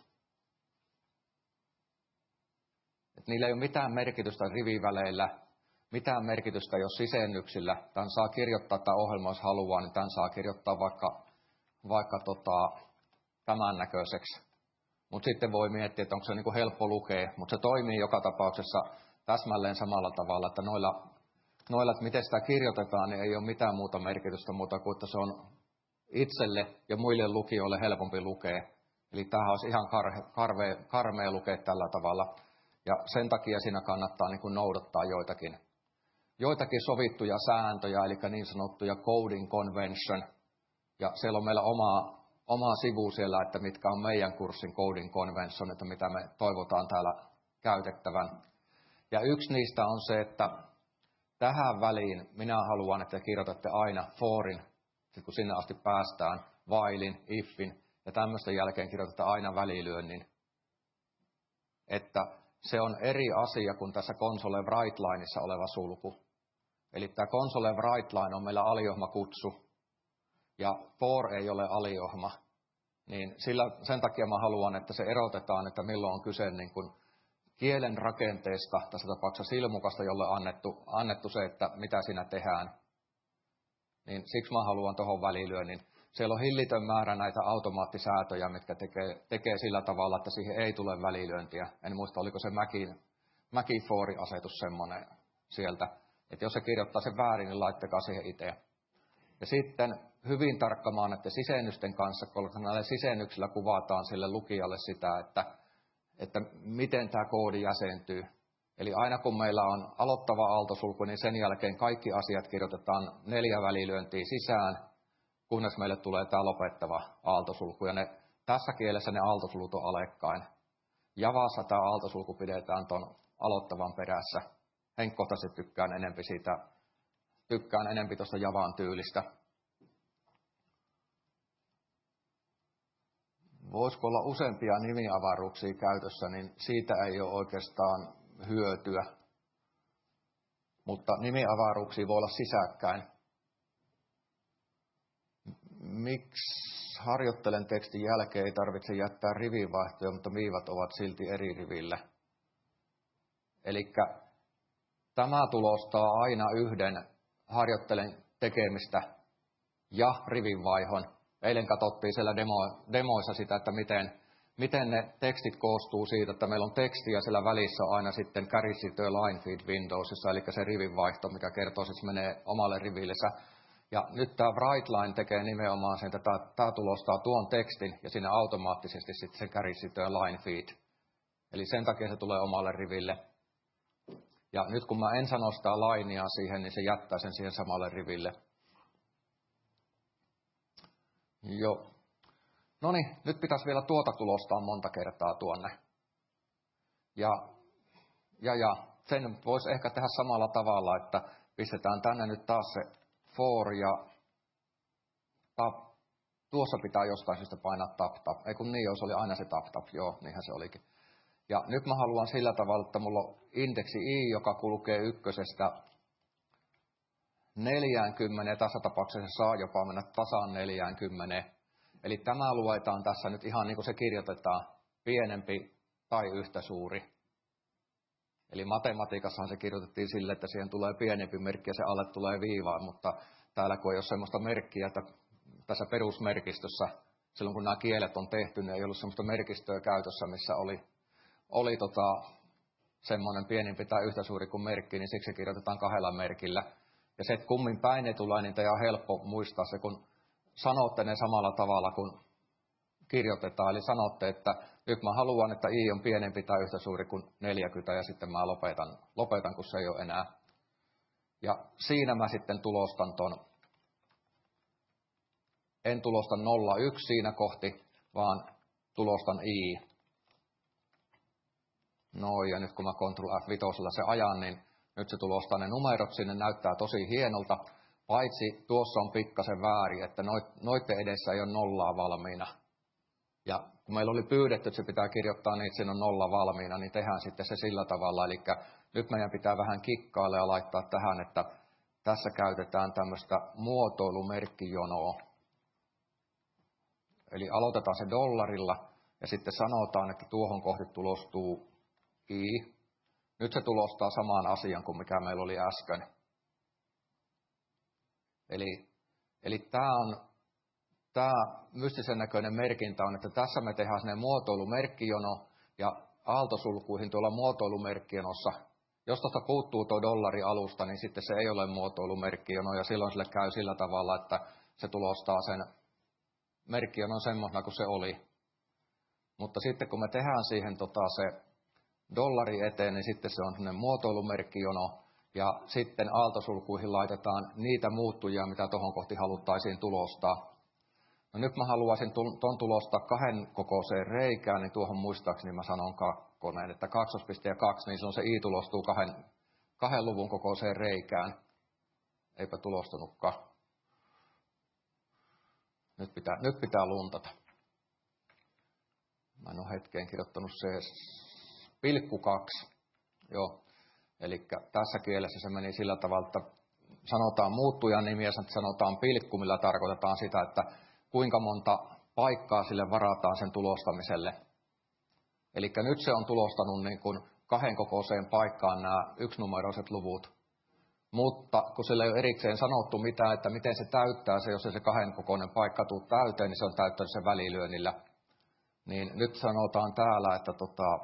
Et niillä ei ole mitään merkitystä riviväleillä, mitään merkitystä jos sisennyksillä. Tämän saa kirjoittaa tämä ohjelma, jos haluaa, niin tämän saa kirjoittaa vaikka tämän näköiseksi. Mutta sitten voi miettiä, että onko se niin kuin helppo lukea, mutta se toimii joka tapauksessa täsmälleen samalla tavalla, että noilla, että miten sitä kirjoitetaan, niin ei ole mitään muuta merkitystä muuta kuin, että se on itselle ja muille lukijoille helpompi lukea. Eli tämähän olisi ihan karmea lukea tällä tavalla. Ja sen takia siinä kannattaa niin kuin noudattaa joitakin sovittuja sääntöjä, eli niin sanottuja coding convention. Ja siellä on meillä oma sivu siellä, että mitkä on meidän kurssin coding convention, että mitä me toivotaan täällä käytettävän. Ja yksi niistä on se, että tähän väliin minä haluan, että kirjoitatte aina forin, kun sinne asti päästään, whilein, ifin, ja tämmöisten jälkeen kirjoitatte aina välilyönnin. Että se on eri asia kuin tässä console write-lineissa oleva sulku. Eli tämä console write-line on meillä aliohmakutsu, ja for ei ole aliohma. Niin sen takia mä haluan, että se erotetaan, että milloin on kyse niin kuin kielen rakenteesta, tässä tapauksessa silmukasta, jolle on annettu se, että mitä siinä tehdään. Niin siksi mä haluan tuohon välilyönnin. Siellä on hillitön määrä näitä automaattisäätöjä, mitkä tekee sillä tavalla, että siihen ei tule välilyöntiä. En muista, oliko se Mackie-for-asetus semmoinen sieltä. Että jos se kirjoittaa sen väärin, niin laittakaa siihen itse. Ja sitten hyvin tarkkamaan näiden sisennysten kanssa, koska näillä sisennyksillä kuvataan sille lukijalle sitä, että miten tämä koodi jäsentyy. Eli aina kun meillä on aloittava aaltosulku, niin sen jälkeen kaikki asiat kirjoitetaan 4 välilyöntiä sisään, kunnes meille tulee tämä lopettava aaltosulku. Ja tässä kielessä ne aaltosulut on alekkain. Javassa tämä aaltosulku pidetään tuon aloittavan perässä. Henkkohtaisesti tykkään enempi tuosta Javan tyylistä. Voisiko olla useampia nimiavaruuksia käytössä, niin siitä ei ole oikeastaan hyötyä. Mutta nimiavaruuksia voi olla sisäkkäin. Miksi harjoittelen tekstin jälkeen ei tarvitse jättää rivivaihtoja, mutta viivat ovat silti eri rivillä? Eli tämä tulostaa aina yhden harjoittelen tekemistä ja rivinvaihon. Eilen katsottiin siellä demoissa sitä, että miten ne tekstit koostuu siitä, että meillä on teksti ja siellä välissä on aina sitten carry to line feed Windowsissa, eli se rivinvaihto, mikä kertoo, että se menee omalle rivillensä. Ja nyt tämä WriteLine tekee nimenomaan sen, että tämä tulostaa tuon tekstin ja siinä automaattisesti sitten se carry to line feed. Eli sen takia se tulee omalle riville. Ja nyt kun mä en sano sitä linea siihen, niin se jättää sen siihen samalle riville. Joo. No niin, nyt pitäisi vielä tuota tulostaa monta kertaa tuonne. Ja sen voisi ehkä tehdä samalla tavalla, että pistetään tänne nyt taas se for ja tap. Tuossa pitää jostain syystä painaa tap. Ei kun niin, se oli aina se tap. Joo, niinhän se olikin. Ja nyt mä haluan sillä tavalla, että mulla on indeksi i, joka kulkee 1–40. Tässä tapauksessa se saa jopa mennä tasan 40. Eli tämä luetaan tässä nyt ihan niin kuin se kirjoitetaan, pienempi tai yhtä suuri. Eli matematiikassahan se kirjoitettiin sille, että siihen tulee pienempi merkki ja se alle tulee viiva, mutta täällä kun ei ole semmoista merkkiä, että tässä perusmerkistössä, silloin kun nämä kielet on tehty, niin ei ollut semmoista merkistöä käytössä, missä oli semmoinen pienempi tai yhtä suuri kuin merkki, niin siksi kirjoitetaan 2 merkillä. Ja se, että kummin päin ne tulee, niin teidän on helppo muistaa se, kun sanotte ne samalla tavalla kuin kirjoitetaan. Eli sanotte, että nyt mä haluan, että i on pienempi tai yhtä suuri kuin 40 ja sitten mä lopetan, kun se ei ole enää. Ja siinä mä sitten tulostan en tulosta 0,1 siinä kohti, vaan tulostan i. No ja nyt kun mä Ctrl F5 se ajan, niin nyt se tulostaa ne numerot sinne, näyttää tosi hienolta. Paitsi tuossa on pikkasen väärin, että noitten edessä ei ole nollaa valmiina. Ja kun meillä oli pyydetty, että se pitää kirjoittaa niin, että siinä on 0 valmiina, niin tehdään sitten se sillä tavalla. Eli nyt meidän pitää vähän kikkailla ja laittaa tähän, että tässä käytetään tämmöistä muotoilumerkkijonoa. Eli aloitetaan se dollarilla ja sitten sanotaan, että tuohon kohti tulostuu i. Nyt se tulostaa saman asian kuin mikä meillä oli äsken. Eli tämä mystisen näköinen merkintä on, että tässä me tehdään sinne muotoilumerkkijono ja aaltosulkuihin tuolla muotoilumerkkijonossa. Jos tuosta puuttuu tuo dollari alusta, niin sitten se ei ole muotoilumerkkijono ja silloin sille käy sillä tavalla, että se tulostaa sen merkkijonon semmoisena kuin se oli. Mutta sitten kun me tehdään siihen se dollari eteen, niin sitten se on semmoinen muotoilumerkkijono. Ja sitten aaltosulkuihin laitetaan niitä muuttujia, mitä tuohon kohti haluttaisiin tulostaa. No nyt mä haluaisin tuon tulostaa 2 kokoiseen reikään, niin tuohon muistaakseni mä sanon 2, että 2 ja 2, niin silloin se i tulostuu 2 luvun kokoiseen reikään. Eipä tulostunutkaan. Nyt pitää luntata. Mä en ole hetkeen kirjoittanut se .2. Joo. Eli tässä kielessä se meni sillä tavalla, että sanotaan muuttujan nimi ja sanotaan pilkku, millä tarkoitetaan sitä, että kuinka monta paikkaa sille varataan sen tulostamiselle. Eli nyt se on tulostanut niin kuin 2 kokoiseen paikkaan nämä yksinumeroiset luvut. Mutta kun sille ei ole erikseen sanottu mitään, että miten se täyttää se, jos ei se 2 kokoinen paikka tuu täyteen, niin se on täyttänyt sen välilyönnillä. Niin nyt sanotaan täällä, että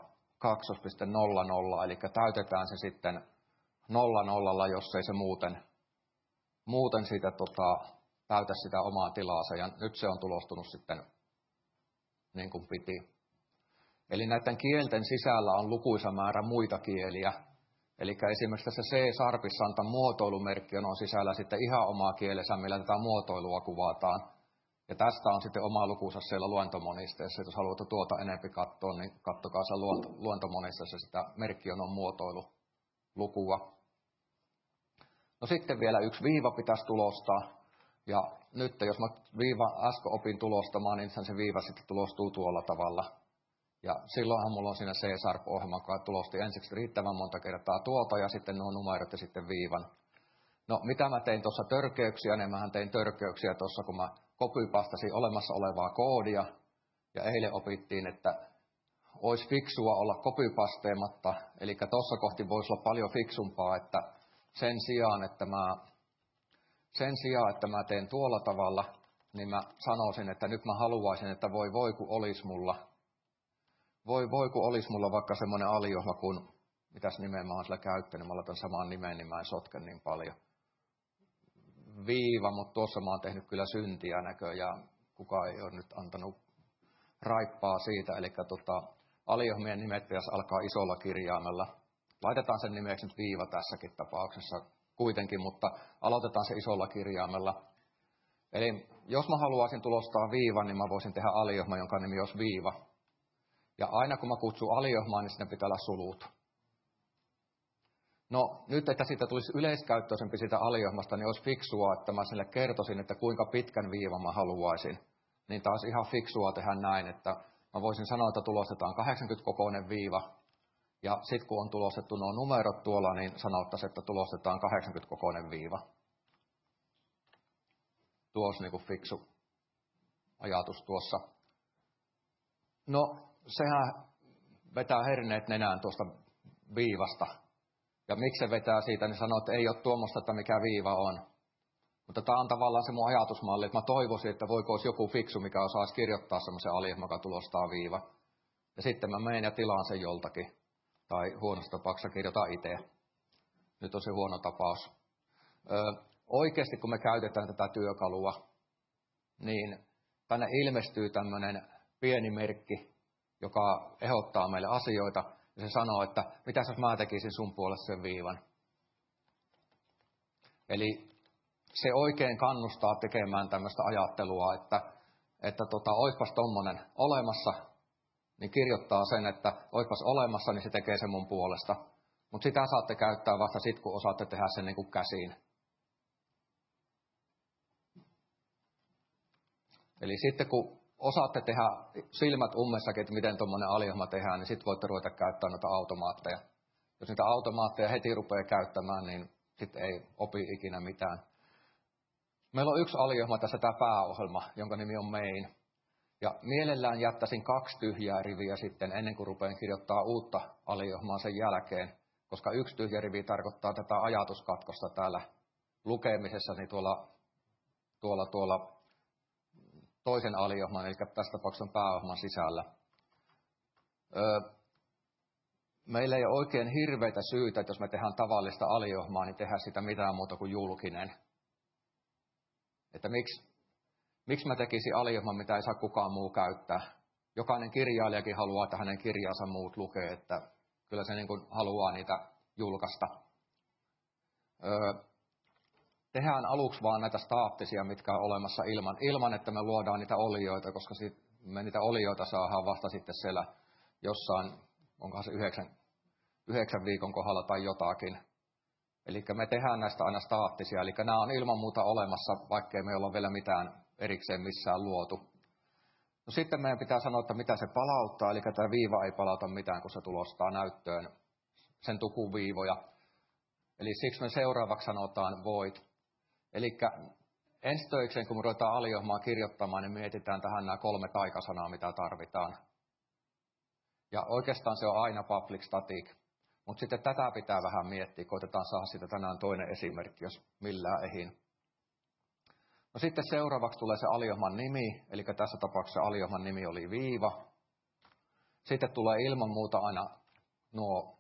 2.00, eli täytetään se sitten 00, jos ei se muuten siitä täytä sitä omaa tilaansa. Ja nyt se on tulostunut sitten niin kuin piti. Eli näiden kielten sisällä on lukuisa määrä muita kieliä. Eli esimerkiksi tässä C-sarpissa on tämän muotoilumerkki on sisällä sitten ihan omaa kielensä, millä tätä muotoilua kuvataan. Ja tästä on sitten oma lukunsa siellä luentomonisteessa. Jos haluatte tuota enempi katsoa, niin katsokaa se luentomonisteessa, sitä merkkionon muotoilulukua. No sitten vielä yksi viiva pitäisi tulostaa. Ja nyt jos mä viiva äsken opin tulostamaan, niin se viiva sitten tulostuu tuolla tavalla. Ja silloinhan mulla on siinä C-Sharp-ohjelma, joka tulosti ensiksi riittävän monta kertaa tuota ja sitten nuo numerot ja sitten viivan. No mitä mä tein tuossa törkeyksiä, niin mähän tein törkeyksiä tuossa, kun mä copypastasin olemassa olevaa koodia. Ja eilen opittiin, että olisi fiksua olla copypasteematta. Eli tuossa kohti voisi olla paljon fiksumpaa, että sen sijaan, että mä teen tuolla tavalla, niin mä sanoisin, että nyt mä haluaisin, että voi kun olisi mulla. Voi kun olisi mulla vaikka semmoinen aliohjelma kuin, mitäs nimeä mä oon sillä käyttänyt, mä laitan samaan nimeen, niin mä en sotke niin paljon. Viiva, mutta tuossa mä oon tehnyt kyllä syntiä näköjään. Kukaan ei ole nyt antanut raippaa siitä, eli aliohjelmien nimet pitäisi alkaa isolla kirjaimella. Laitetaan sen nimeksi nyt viiva tässäkin tapauksessa kuitenkin, mutta aloitetaan se isolla kirjaimella. Eli jos mä haluaisin tulostaa viivan, niin mä voisin tehdä aliohjelma, jonka nimi olisi viiva. Ja aina kun mä kutsun aliohjelmaan, niin siinä pitää olla sulut. No nyt, että siitä tulisi yleiskäyttöisempi siitä aliohjelmasta, niin olisi fiksua, että mä sille kertoisin, että kuinka pitkän viivan mä haluaisin. Niin taas ihan fiksua tehdä näin, että mä voisin sanoa, että tulostetaan 80-kokoinen viiva. Ja sitten kun on tulostettu nuo numerot tuolla, niin sanottaisiin, että tulostetaan 80-kokoinen viiva. Tuo olisi niin kuin fiksu ajatus tuossa. No, sehän vetää herneet nenään tuosta viivasta. Ja miksi se vetää siitä, niin sanoo, että ei ole tuommoista, että mikä viiva on. Mutta tämä on tavallaan se mun ajatusmalli, että mä toivoisin, että voiko olisi joku fiksu, mikä osaisi kirjoittaa semmoisen aliohjelman, joka tulostaa viiva. Ja sitten mä menen ja tilaan sen joltakin. Tai huonossa tapauksessa kirjoitan itse. Nyt on se huono tapaus. Oikeasti kun me käytetään tätä työkalua, niin tänne ilmestyy tämmöinen pieni merkki, joka ehdottaa meille asioita. Ja se sanoo, että mitäs jos mä tekisin sun puolesta sen viivan. Eli se oikein kannustaa tekemään tämmöistä ajattelua, että oispas tommonen olemassa, niin kirjoittaa sen, että oispas olemassa, niin se tekee sen mun puolesta. Mutta sitä saatte käyttää vasta sitten, kun osaatte tehdä sen niin kuin käsiin. Eli sitten kun osaatte tehdä silmät ummessakin, että miten tuommoinen aliohjelma tehdään, niin sitten voitte ruveta käyttämään noita automaatteja. Jos niitä automaatteja heti rupeaa käyttämään, niin sitten ei opi ikinä mitään. Meillä on yksi aliohjelma tässä, tämä pääohjelma, jonka nimi on main. Ja mielellään jättäisin 2 tyhjää riviä sitten ennen kuin rupean kirjoittaa uutta aliohjelmaa sen jälkeen, koska 1 tyhjä rivi tarkoittaa tätä ajatuskatkosta täällä lukemisessa, niin tuolla toisen aliohjelman, eli tässä tapauksessa pääohjelman sisällä. Meillä ei ole oikein hirveitä syitä, että jos me tehdään tavallista aliohjelmaa, niin tehdään sitä mitään muuta kuin julkinen. Että miksi mä tekisin aliohjelman, mitä ei saa kukaan muu käyttää? Jokainen kirjailijakin haluaa, että hänen kirjansa muut lukee, että kyllä se niin kuin haluaa niitä julkaista. Tehdään aluksi vaan näitä staattisia, mitkä on olemassa ilman, että me luodaan niitä olioita, koska me niitä olioita saadaan vasta sitten siellä jossain, onkohan se 9 viikon kohdalla tai jotakin. Eli me tehdään näistä aina staattisia, eli nämä on ilman muuta olemassa, vaikkei me olla vielä mitään erikseen missään luotu. No sitten meidän pitää sanoa, että mitä se palauttaa, eli tämä viiva ei palauta mitään, kun se tulostaa näyttöön sen tukuviivoja. Eli siksi me seuraavaksi sanotaan void. Eli ensi töikseen, kun me ruvetaan aliohjelmaa kirjoittamaan, niin mietitään tähän nämä 3 taikasanaa, mitä tarvitaan. Ja oikeastaan se on aina public static. Mutta sitten tätä pitää vähän miettiä. Koitetaan saada siitä tänään toinen esimerkki, jos millään ehin. No sitten seuraavaksi tulee se aliohjelman nimi. Eli tässä tapauksessa aliohjelman nimi oli viiva. Sitten tulee ilman muuta aina nuo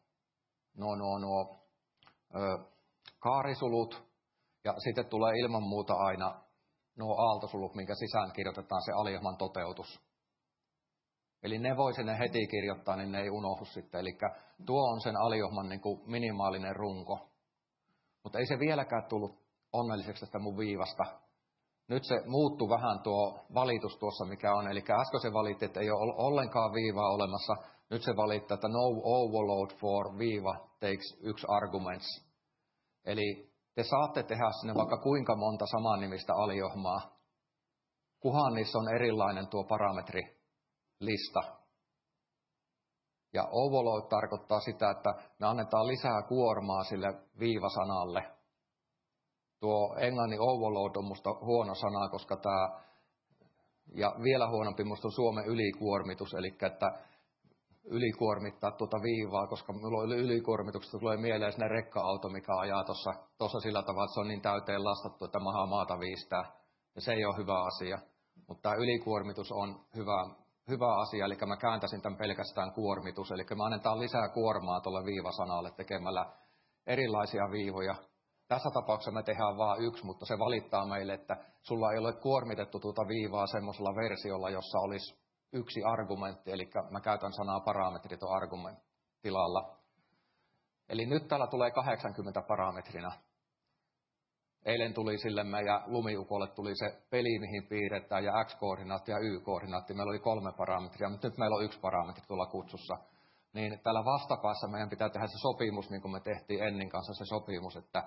kaarisulut. Ja sitten tulee ilman muuta aina nuo aaltosulut, minkä sisään kirjoitetaan se aliohjelman toteutus. Eli ne voi sinne heti kirjoittaa, niin ne ei unohdu sitten. Eli tuo on sen aliohjelman niin kuin minimaalinen runko. Mutta ei se vieläkään tullut onnelliseksi tästä mun viivasta. nyt se muuttui vähän tuo valitus tuossa, mikä on. Eli äsken se valitti, että ei ole ollenkaan viivaa olemassa. Nyt se valittaa, että no overload for viiva takes 1 arguments. Eli te saatte tehdä sinne vaikka kuinka monta samannimistä aliohmaa, kunhan niissä on erilainen tuo parametrilista. Ja overload tarkoittaa sitä, että me annetaan lisää kuormaa sille viivasanalle. Tuo englannin overload on musta huono sana, koska tämä, ja vielä huonompi musta on Suomen ylikuormitus, eli että ylikuormittaa tuota viivaa, koska minulla on ylikuormituksesta tulee mieleen sinne rekka-auto, mikä ajaa tuossa sillä tavalla, että se on niin täyteen lastattu, että maata viistää. Ja se ei ole hyvä asia. Mutta tämä ylikuormitus on hyvä asia, eli mä kääntäisin tämän pelkästään kuormitus. Eli me annetaan lisää kuormaa tuolle viivasanalle tekemällä erilaisia viivoja. Tässä tapauksessa me tehdään vain yksi, mutta se valittaa meille, että sulla ei ole kuormitettu tuota viivaa semmoisella versiolla, jossa olisi yksi argumentti, eli mä käytän sanaa parametri tuon argumenttilalla. Eli nyt täällä tulee 80 parametrina. Eilen tuli sille meidän lumiukolle tuli se peli, mihin piirretään, ja X-koordinaatti ja Y-koordinaatti. Meillä oli 3 parametria, mutta nyt meillä on 1 parametri tuolla kutsussa. Niin täällä vastapäässä meidän pitää tehdä se sopimus, niin kuin me tehtiin Ennin kanssa se sopimus, että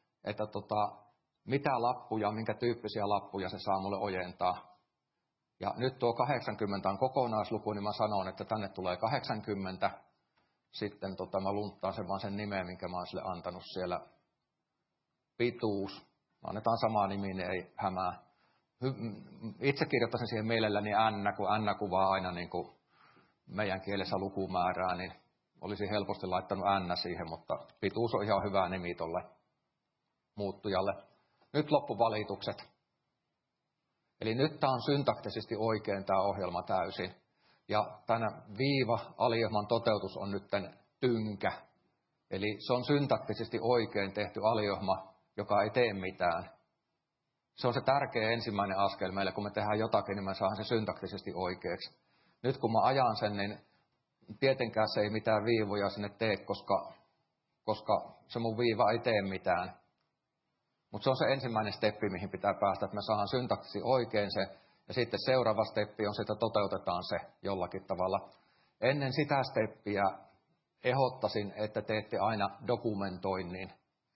mitä lappuja, minkä tyyppisiä lappuja se saa mulle ojentaa. Ja nyt tuo 80 on kokonaisluku, niin mä sanon, että tänne tulee 80. Sitten mä lunttaan sen nimeä, minkä mä oon sille antanut siellä. Pituus. Annetaan sama nimi, niin ei hämää. Itse kirjoittaisin siihen mielelläni N, kun N kuvaa aina niin kuin meidän kielessä lukumäärää, niin olisi helposti laittanut N siihen, mutta pituus on ihan hyvä nimi tuolle muuttujalle. Nyt loppuvalitukset. Eli nyt tämä on syntaktisesti oikein tämä ohjelma täysin. Ja tänä viiva-aliohman toteutus on nyt tynkä. Eli se on syntaktisesti oikein tehty aliohma, joka ei tee mitään. Se on se tärkeä ensimmäinen askel meille, kun me tehdään jotakin, niin me saadaan se syntaktisesti oikeaksi. Nyt kun mä ajan sen, niin tietenkään se ei mitään viivoja sinne tee, koska se mun viiva ei tee mitään. Mutta se on se ensimmäinen steppi, mihin pitää päästä, että me saadaan syntaktisesti oikein se, ja sitten seuraava steppi on se, että toteutetaan se jollakin tavalla. Ennen sitä steppiä ehdottaisin, että teette aina dokumentoinnin.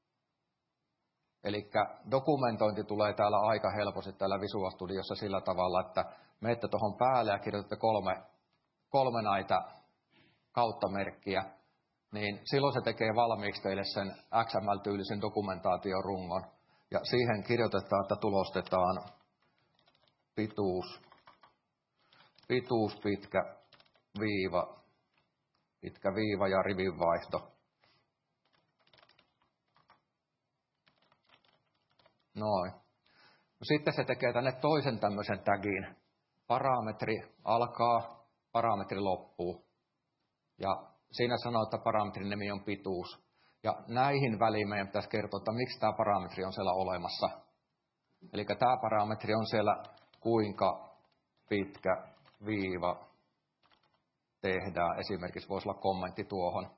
Eli dokumentointi tulee täällä aika helposti täällä Visual Studiossa sillä tavalla, että menette tuohon päälle ja kirjoitatte kolme näitä kauttamerkkiä, niin silloin se tekee valmiiksi teille sen XML-tyylisen dokumentaatiorungon. Ja siihen kirjoitetaan, että tulostetaan pituus, pitkä viiva ja rivinvaihto. Noin. Sitten se tekee tänne toisen tämmöisen tagin. Parametri alkaa, parametri loppuu. Ja siinä sanoo, että parametrin nimi on pituus. Ja näihin väliin meidän pitäisi kertoa, että miksi tämä parametri on siellä olemassa. Eli tämä parametri on siellä, kuinka pitkä viiva tehdään. Esimerkiksi voisi olla kommentti tuohon.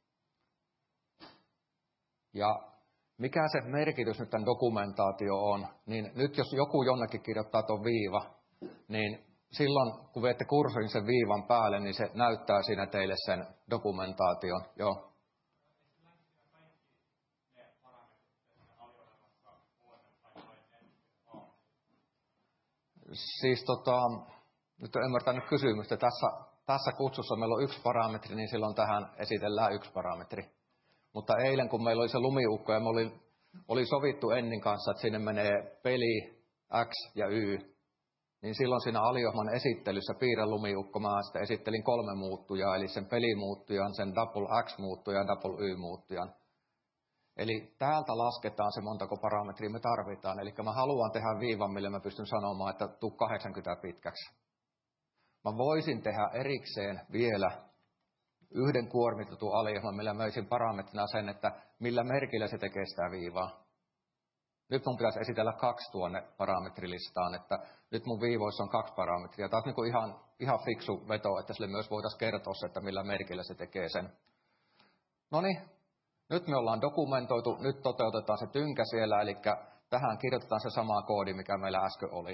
Ja mikä se merkitys nyt tämän dokumentaatio on, niin nyt jos joku jonnekin kirjoittaa tuon viiva, niin silloin kun viette kursorin sen viivan päälle, niin se näyttää siinä teille sen dokumentaation. Joo. Siis nyt en ymmärtänyt kysymystä. Tässä kutsussa meillä on 1 parametri, niin silloin tähän esitellään 1 parametri. Mutta eilen, kun meillä oli se lumiukko ja me oli sovittu Ennin kanssa, että sinne menee peli X ja Y, niin silloin siinä aliohman esittelyssä piirre lumiukko mä sitten esittelin 3 muuttujaa, eli sen pelimuuttujan, sen double X-muuttujan ja double Y-muuttujan. Eli täältä lasketaan se, montako parametria me tarvitaan. Eli mä haluan tehdä viivan, millä mä pystyn sanomaan, että tuu 80 pitkäksi. Mä voisin tehdä erikseen vielä 1 kuormitetun aliohman, millä mä olisin parametrina sen, että millä merkillä se tekee sitä viivaa. Nyt mun pitäisi esitellä 2 tuonne parametrilistaan, että nyt mun viivoissa on 2 parametria. Tämä on niin ihan fiksu veto, että sille myös voitaisiin kertoa se, että millä merkillä se tekee sen. Noniin, Nyt me ollaan dokumentoitu, nyt toteutetaan se tynkä siellä, eli tähän kirjoitetaan se sama koodi, mikä meillä äsken oli.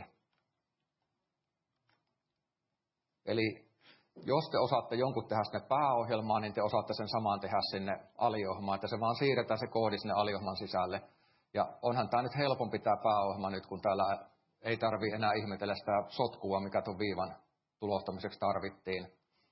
Eli jos te osaatte jonkun tehdä sinne pääohjelmaan, niin te osaatte sen samaan tehdä sinne aliohjelmaan, että se vaan siirretään se koodi sinne aliohjelman sisälle. Ja onhan tämä nyt helpompi tämä pääohjelma nyt, kun täällä ei tarvitse enää ihmetellä sitä sotkua, mikä tuon viivan tulostamiseksi tarvittiin.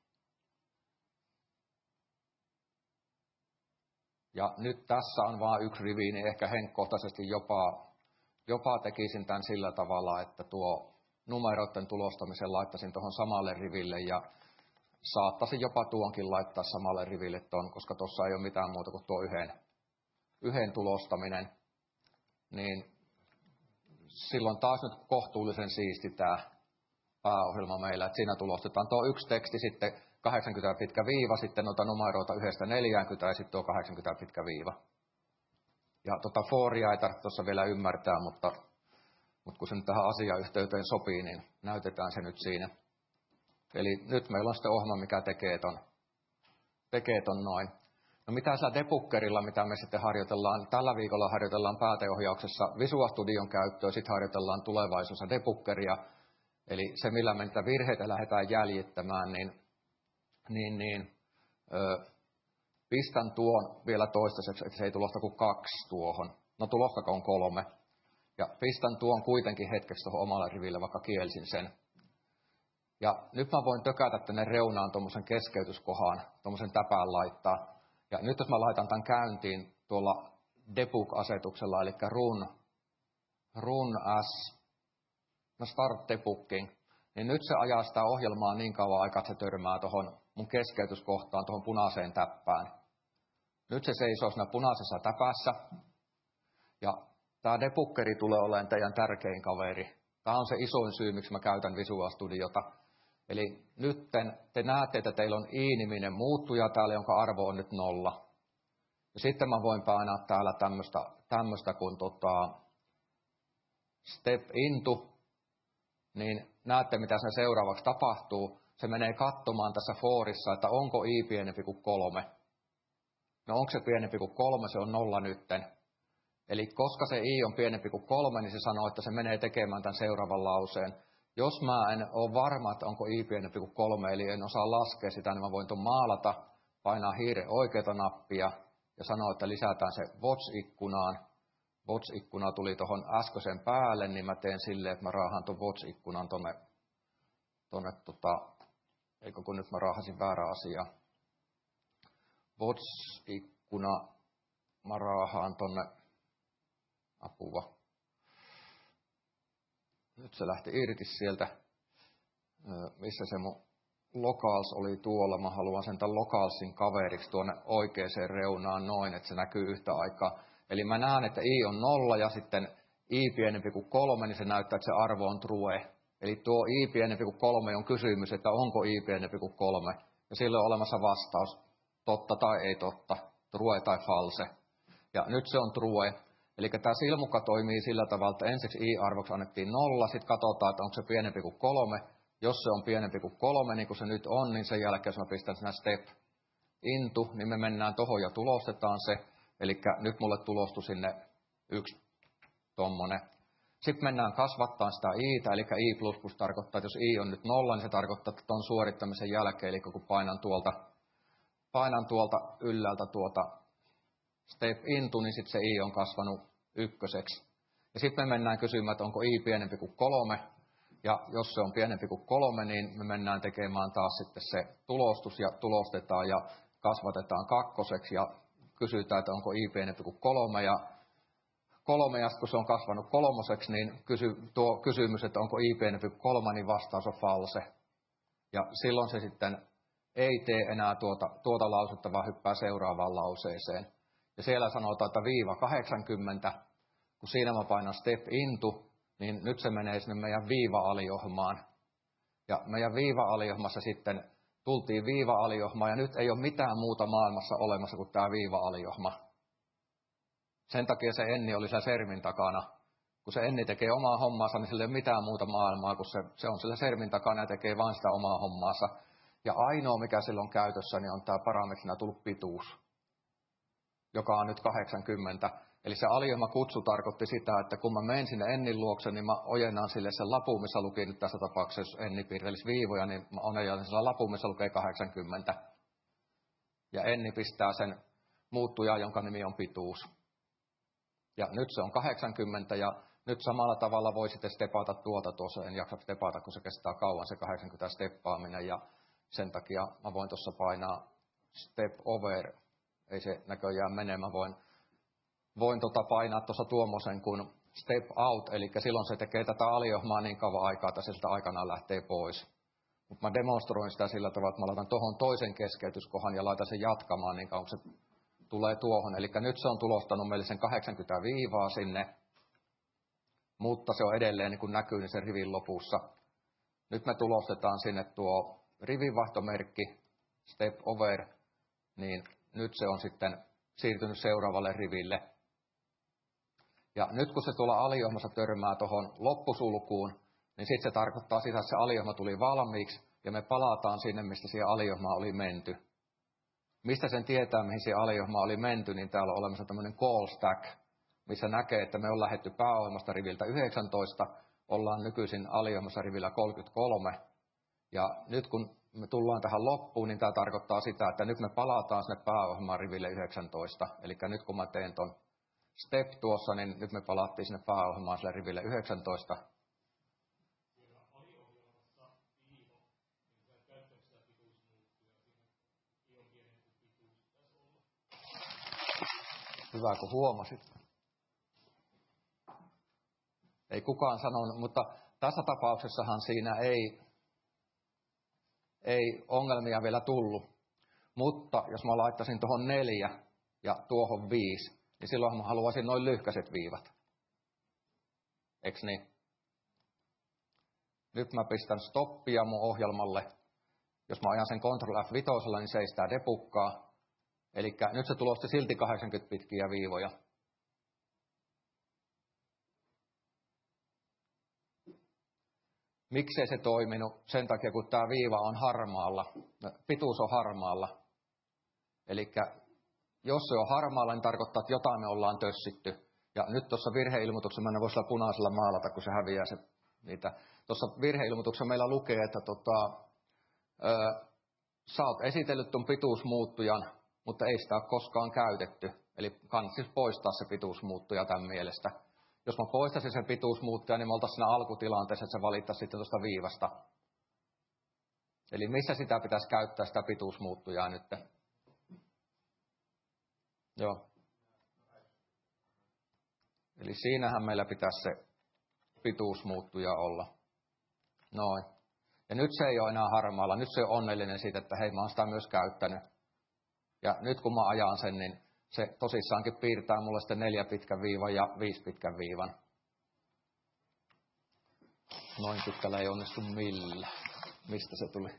Ja nyt tässä on vain yksi rivi, niin ehkä henkkohtaisesti jopa tekisin tämän sillä tavalla, että tuo numeroiden tulostamisen laittaisin tuohon samalle riville ja saattaisin jopa tuonkin laittaa samalle riville ton, koska tuossa ei ole mitään muuta kuin tuo yhden tulostaminen. Niin silloin taas nyt kohtuullisen siisti tämä pääohjelma meillä, että siinä tulostetaan tuo yksi teksti, sitten 80 pitkä viiva, sitten noita numeroita 1-40 ja sitten tuo 80 pitkä viiva. Ja foria ei tarvitse tuossa vielä ymmärtää, mutta kun se nyt tähän asiayhteyteen sopii, niin näytetään se nyt siinä. Eli nyt meillä on sitten ohjelma, mikä tekee ton noin. No mitä sillä debuggerilla, mitä me sitten harjoitellaan, tällä viikolla harjoitellaan pääteohjauksessa Visual Studion käyttöä, sitten harjoitellaan tulevaisuudessa debuggeria, eli se millä me niitä virheitä lähdetään jäljittämään, pistän tuon vielä toistaiseksi, että se ei tulosta kuin 2 tuohon, no tulostakoon 3, ja pistän tuon kuitenkin hetkeksi tuohon omalle riville, vaikka kielsin sen. Ja nyt mä voin tökätä tänne reunaan tuommoisen keskeytyskohan, tuommoisen täpään laittaa. Ja nyt jos mä laitan tämän käyntiin tuolla debug-asetuksella, eli run as start debugging, niin nyt se ajaa sitä ohjelmaa niin kauan aikaa, että se törmää tuohon mun keskeytyskohtaan, tuohon punaiseen täppään. Nyt se seisoo siinä punaisessa täpässä. Ja tämä debuggeri tulee olemaan teidän tärkein kaveri. Tämä on se isoin syy, miksi mä käytän Visual Studiota. Eli nyt te näette, että teillä on i-niminen muuttuja täällä, jonka arvo on nyt 0. Ja sitten mä voin painaa täällä tämmöistä kuin step into, niin näette, mitä sen seuraavaksi tapahtuu. Se menee katsomaan tässä forissa, että onko i pienempi kuin 3. No onko se pienempi kuin 3, se on 0 nytten. Eli koska se i on pienempi kuin 3, niin se sanoo, että se menee tekemään tämän seuraavan lauseen. Jos mä en ole varma, että onko i pienempi kuin 3, eli en osaa laskea sitä, niin mä voin tuon maalata, painaa hiiren oikeata nappia ja sanoa, että lisätään se watch-ikkunaan. Watch-ikkuna tuli tuohon äskeisen päälle, niin mä teen silleen, että mä raahaan tuon watch-ikkunan tonne eikö kun nyt mä raahasin väärä asia. Watch-ikkuna mä raahaan tonne apua. Nyt se lähti irti sieltä, missä se mun locals oli tuolla. Mä haluan sen tämän localsin kaveriksi tuonne oikeaan reunaan noin, että se näkyy yhtä aikaa. Eli mä näen, että i on 0 ja sitten i pienempi kuin 3, niin se näyttää, että se arvo on true. Eli tuo i pienempi kuin 3 on kysymys, että onko i pienempi kuin 3. Ja sillä on olemassa vastaus, totta tai ei totta, true tai false. Ja nyt se on true. Eli tämä silmukka toimii sillä tavalla, että ensiksi i-arvoksi annettiin 0, sitten katsotaan, että onko se pienempi kuin 3. Jos se on pienempi kuin 3, niin kuin se nyt on, niin sen jälkeen, jos mä pistän sinä step into, niin me mennään tuohon ja tulostetaan se. Eli nyt mulle tulostui sinne yksi tommonen. Sitten mennään kasvattaa sitä i'tä, eli i++ tarkoittaa, että jos i on nyt 0, niin se tarkoittaa, että tuon suorittamisen jälkeen, eli kun painan tuolta ylhäältä step into, niin sitten se i on kasvanut 1. Ja sitten me mennään kysymään, että onko i pienempi kuin 3. Ja jos se on pienempi kuin 3, niin me mennään tekemään taas sitten se tulostus ja tulostetaan ja kasvatetaan 2. Ja kysytään, että onko i pienempi kuin 3. Ja kun se on kasvanut 3, niin tuo kysymys, että onko i pienempi kuin 3, niin vastaus on false. Ja silloin se sitten ei tee enää tuota lausetta, vaan hyppää seuraavaan lauseeseen. Ja siellä sanotaan, että viiva 80, kun siinä mä painan step into, niin nyt se menee sinne meidän viiva-aliohjelmaan. Ja meidän viiva-aliohjelmassa sitten tultiin viiva-aliohjelmaan, ja nyt ei ole mitään muuta maailmassa olemassa kuin tämä viiva-aliohjelma. Sen takia se Enni oli siellä sermin takana. Kun se Enni tekee omaa hommaansa, niin sillä ei ole mitään muuta maailmaa, kun se on sillä sermin takana ja tekee vain sitä omaa hommaansa. Ja ainoa, mikä sillä on käytössä, niin on tämä parametrina tullut pituus. joka on nyt 80. Eli se alijohmakutsu tarkoitti sitä, että kun mä menen sinne Ennin luokse, niin mä ojennan sille sen lapun, missä luki nyt tässä tapauksessa, jos Enni piirtelisi viivoja, niin mä ojennan sillä lapun, missä lukee 80. Ja Enni pistää sen muuttujaan, jonka nimi on pituus. Ja nyt se on 80 ja nyt samalla tavalla voi sitten stepata tuossa. En jaksa stepata, kun se kestää kauan se 80 steppaaminen ja sen takia mä voin tuossa painaa step over. Ei se näköjään mene, mä voin painaa tuossa tuommoisen kuin step out, eli silloin se tekee tätä alijohmaa niin kauan aikaa, että se siltä aikanaan lähtee pois. Mutta mä demonstroin sitä sillä tavalla, että mä laitan tuohon toisen keskeytyskohan ja laitan sen jatkamaan niin kauan, kun se tulee tuohon. Eli nyt se on tulostanut meille sen 80 viivaa sinne, mutta se on edelleen niin kuin näkyy niin sen rivin lopussa. Nyt me tulostetaan sinne tuo rivinvaihtomerkki, step over, niin nyt se on sitten siirtynyt seuraavalle riville. Ja nyt kun se tuolla alijohmassa törmää tuohon loppusulkuun, niin sitten se tarkoittaa sitä, että se alijohma tuli valmiiksi ja me palataan sinne, mistä siihen alijohmaan oli menty. Mistä sen tietää, mihin siihen alijohmaan oli menty, niin täällä on olemassa tämmöinen call stack, missä näkee, että me on lähdetty pääohjelmasta riviltä 19, ollaan nykyisin alijohmassa rivillä 33. Ja nyt kun me tullaan tähän loppuun, niin tämä tarkoittaa sitä, että nyt me palataan sinne pääohjelmaan riville 19. Eli nyt kun mä teen ton step tuossa, niin nyt me palattiin sinne pääohjelmaan sille riville 19. Hyvä, kun huomasit. Ei kukaan sanonut, mutta tässä tapauksessahan siinä ei ongelmia vielä tullut. Mutta jos mä laittaisin tuohon 4 ja tuohon 5, niin silloin mä haluaisin noin lyhkäiset viivat. Eiks niin? Nyt mä pistän stoppia mun ohjelmalle. Jos mä ajan sen Ctrl F5, niin se ei sitä debukkaa. Eli nyt se tulosti silti 80 pitkiä viivoja. Miksei se toiminut? Sen takia, kun tämä viiva on harmaalla, pituus on harmaalla. Eli jos se on harmaalla, niin tarkoittaa, että jotain me ollaan tössitty. Ja nyt tuossa virheilmoituksessa, mä en voi sillä punaisella maalata, kun se häviää se niitä. Tuossa virheilmoituksessa meillä lukee, että sä oot esitellyt ton pituusmuuttujan, mutta ei sitä ole koskaan käytetty. Eli kannattaa poistaa se pituusmuuttuja tämän mielestä. Jos mä poistaisin sen pituusmuuttajan, niin me oltaisiin siinä alkutilanteessa, että se valittaisi sitten tuosta viivasta. Eli missä sitä pitäisi käyttää sitä pituusmuuttujaa nyt? Joo. Eli siinähän meillä pitäisi se pituusmuuttuja olla. Noin. Ja nyt se ei ole enää harmaalla. Nyt se on onnellinen siitä, että hei, mä oon sitä myös käyttänyt. Ja nyt kun mä ajan sen, niin se tosissaankin piirtää mulle sitten 4 pitkän viivan ja 5 pitkän viivan. Noin pitkällä ei onnistu millään. Mistä se tuli?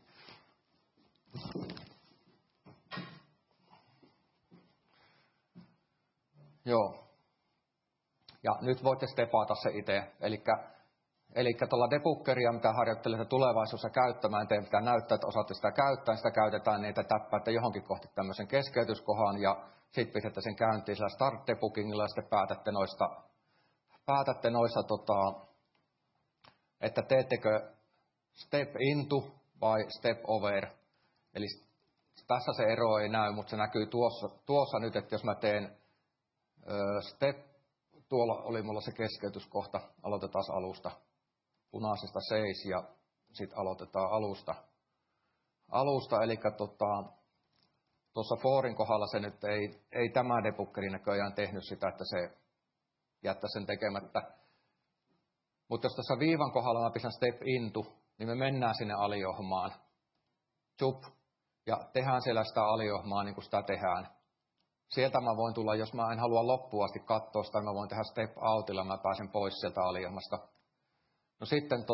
Joo. Ja nyt voitte stepata se itse. Eli tuolla debuggeria, mitä harjoittelette tulevaisuudessa käyttämään, teidän pitää näyttää, että osaatte sitä käyttää. Sitä käytetään niin, että täppäätte johonkin kohti tämmöisen keskeytyskohan ja sitten pistätte sen käyntiin sillä start debuggingilla ja sitten päätätte noissa, että teettekö step into vai step over. Eli tässä se ero ei näy, mutta se näkyy tuossa nyt, että jos mä teen step, tuolla oli mulla se keskeytyskohta, aloitetaan alusta. Punaisesta 6 ja sitten aloitetaan alusta. Eli tuossa forin kohdalla se nyt ei tämä debuggeri näköjään tehnyt sitä, että se jättää sen tekemättä. Mutta jos tässä viivan kohdalla mä pistän step into, niin me mennään sinne alijohmaan. Chup. Ja tehdään siellä sitä alijohmaa niin kuin sitä tehdään. Sieltä mä voin tulla, jos mä en halua loppuun asti katsoa sitä, mä voin tehdä step outilla, mä pääsen pois sieltä alijohmasta. No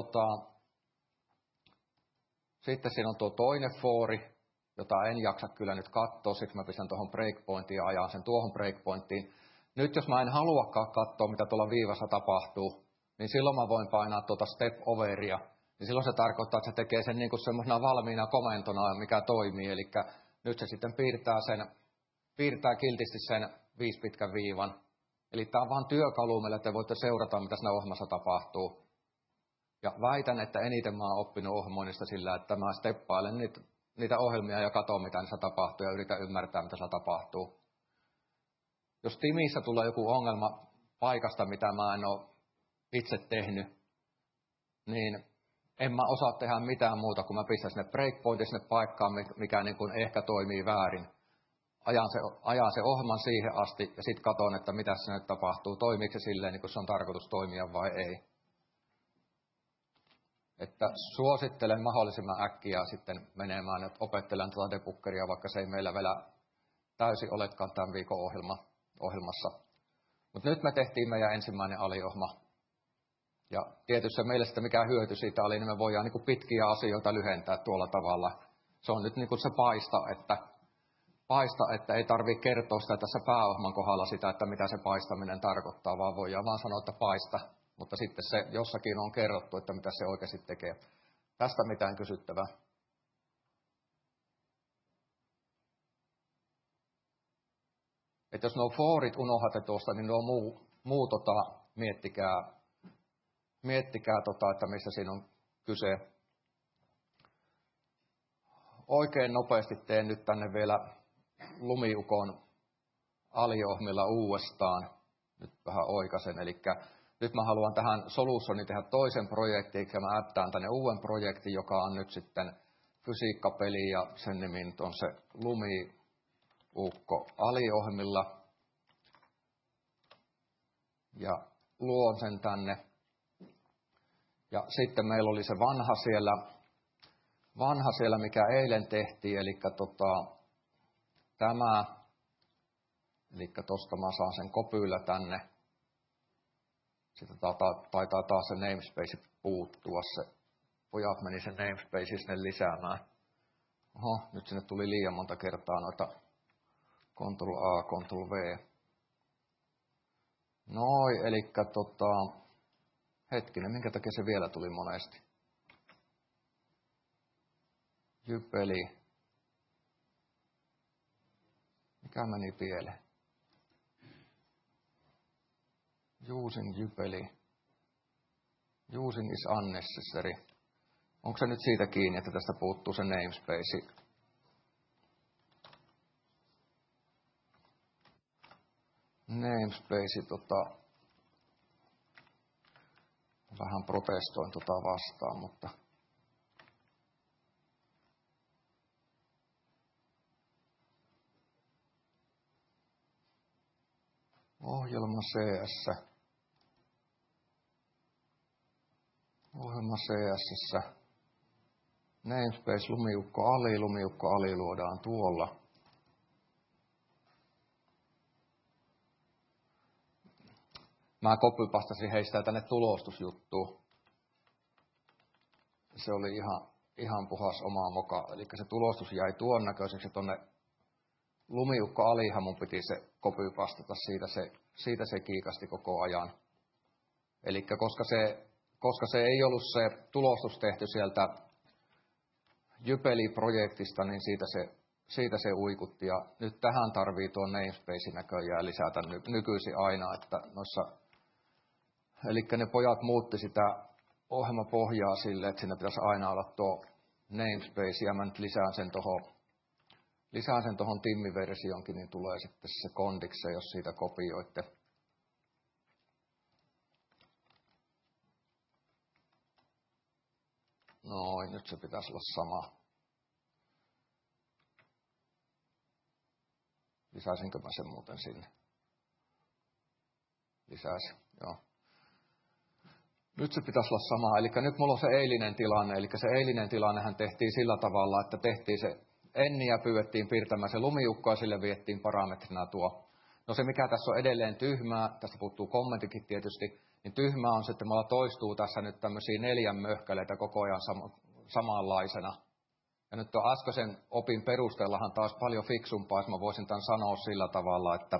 sitten siinä on tuo toinen foori, jota en jaksa kyllä nyt katsoa, siksi mä pistän tuohon breakpointiin ja ajan sen tuohon breakpointiin. Nyt jos mä en haluakaan katsoa, mitä tuolla viivassa tapahtuu, niin silloin mä voin painaa tuota step overia. Niin silloin se tarkoittaa, että se tekee sen niin kuin semmoisena valmiina komentona, mikä toimii. Eli nyt se sitten piirtää kiltisti sen 5 pitkän viivan. Eli tämä on vain työkalu meille, että te voitte seurata, mitä siinä ohjelmassa tapahtuu. Ja väitän, että eniten mä oon oppinut ohjelmoinnista sillä, että mä steppailen niitä ohjelmia ja katson, mitä niissä tapahtuu ja yritän ymmärtää, mitä siellä tapahtuu. Jos timissä tulee joku ongelma paikasta, mitä mä en ole itse tehnyt, niin en mä osaa tehdä mitään muuta, kun mä pistän sinne breakpointin sinne paikkaan, mikä niin kuin ehkä toimii väärin. Ajan se ohjelman siihen asti ja sitten katson, että mitä se nyt tapahtuu. Toimiiko se silleen, niin kuin se on tarkoitus toimia vai ei. Että suosittelen mahdollisimman äkkiä sitten menemään, että opettelen tuota debuggeria, vaikka se ei meillä vielä täysin olekaan tämän viikon ohjelmassa. Mutta nyt me tehtiin meidän ensimmäinen aliohjelma. Ja tietysti meille sitten mikä hyöty siitä oli, niin me voidaan niin kuin pitkiä asioita lyhentää tuolla tavalla. Se on nyt niin kuin se paista, että ei tarvitse kertoa sitä tässä pääohjelman kohdalla sitä, että mitä se paistaminen tarkoittaa, vaan voidaan vaan sanoa, että paista. Mutta sitten se jossakin on kerrottu, että mitä se oikeasti tekee. Tästä mitään kysyttävää. Että jos nuo foorit unohdatte tuosta, niin nuo muu miettikää, että mistä siinä on kyse. Oikein nopeasti teen nyt tänne vielä Lumiukon aliohjelmilla uudestaan. Nyt vähän oikaisen, eli nyt mä haluan tähän Solutioniin tehdä toisen projektin, ja mä äppään tänne uuden projektin, joka on nyt sitten fysiikkapeli, ja sen nimi on se Lumiukko aliohjelmilla. Ja luon sen tänne. Ja sitten meillä oli se vanha siellä, mikä eilen tehtiin, eli tämä, eli tosta mä saan sen kopyllä tänne. Sitten taitaa taas se namespace puuttua, se pojat meni sen namespace sinne lisäämään. Oho, nyt sinne tuli liian monta kertaa noita Ctrl-A, Ctrl-V. Noi, eli hetkinen, minkä takia se vielä tuli monesti? Jypeli. Mikä meni pieleen? Using Jypeli. Using is unnecessary. Onko se nyt siitä kiinni, että tästä puuttuu se namespace? Namespace, vähän protestoin vastaan, mutta ohjelma CS. Ohjelma CS. Namespace Lumiukko Ali luodaan tuolla. Mä copypastasin heistä tänne tulostusjuttuun. Se oli ihan puhas oma moka. Eli se tulostus jäi tuon näköiseksi tonne Lumiukko Alihan mun piti se copypastata. Siitä se kiikasti koko ajan. Eli koska se ei ollut se tulostus tehty sieltä Jypeli-projektista, niin siitä se uikutti. Ja nyt tähän tarvii tuon namespace näköjään lisätä nykyisin aina, että noissa. Eli ne pojat muutti sitä ohjelmapohjaa sille, että siinä pitäisi aina olla tuo namespace, ja mä nyt lisään sen tuohon Timmi-versioonkin, niin tulee sitten se kondikse, jos siitä kopioitte. Noin, nyt se pitäisi olla sama. Lisäisinkö mä sen muuten sinne? Lisäisin, joo. Nyt se pitäisi olla sama. Eli nyt mulla on se eilinen tilanne. Eli se eilinen tilannehän tehtiin sillä tavalla, että tehtiin se enniä, pyydettiin piirtämään se lumiukko ja sille viettiin parametrina tuo. No se mikä tässä on edelleen tyhmää, tästä puuttuu kommenttikin tietysti, niin tyhmää on se, että mulla toistuu tässä nyt tämmöisiä 4 möhkäleitä koko ajan samanlaisena. Ja nyt tuon äskeisen opin perusteellahan taas paljon fiksumpaa, jos mä voisin tämän sanoa sillä tavalla, että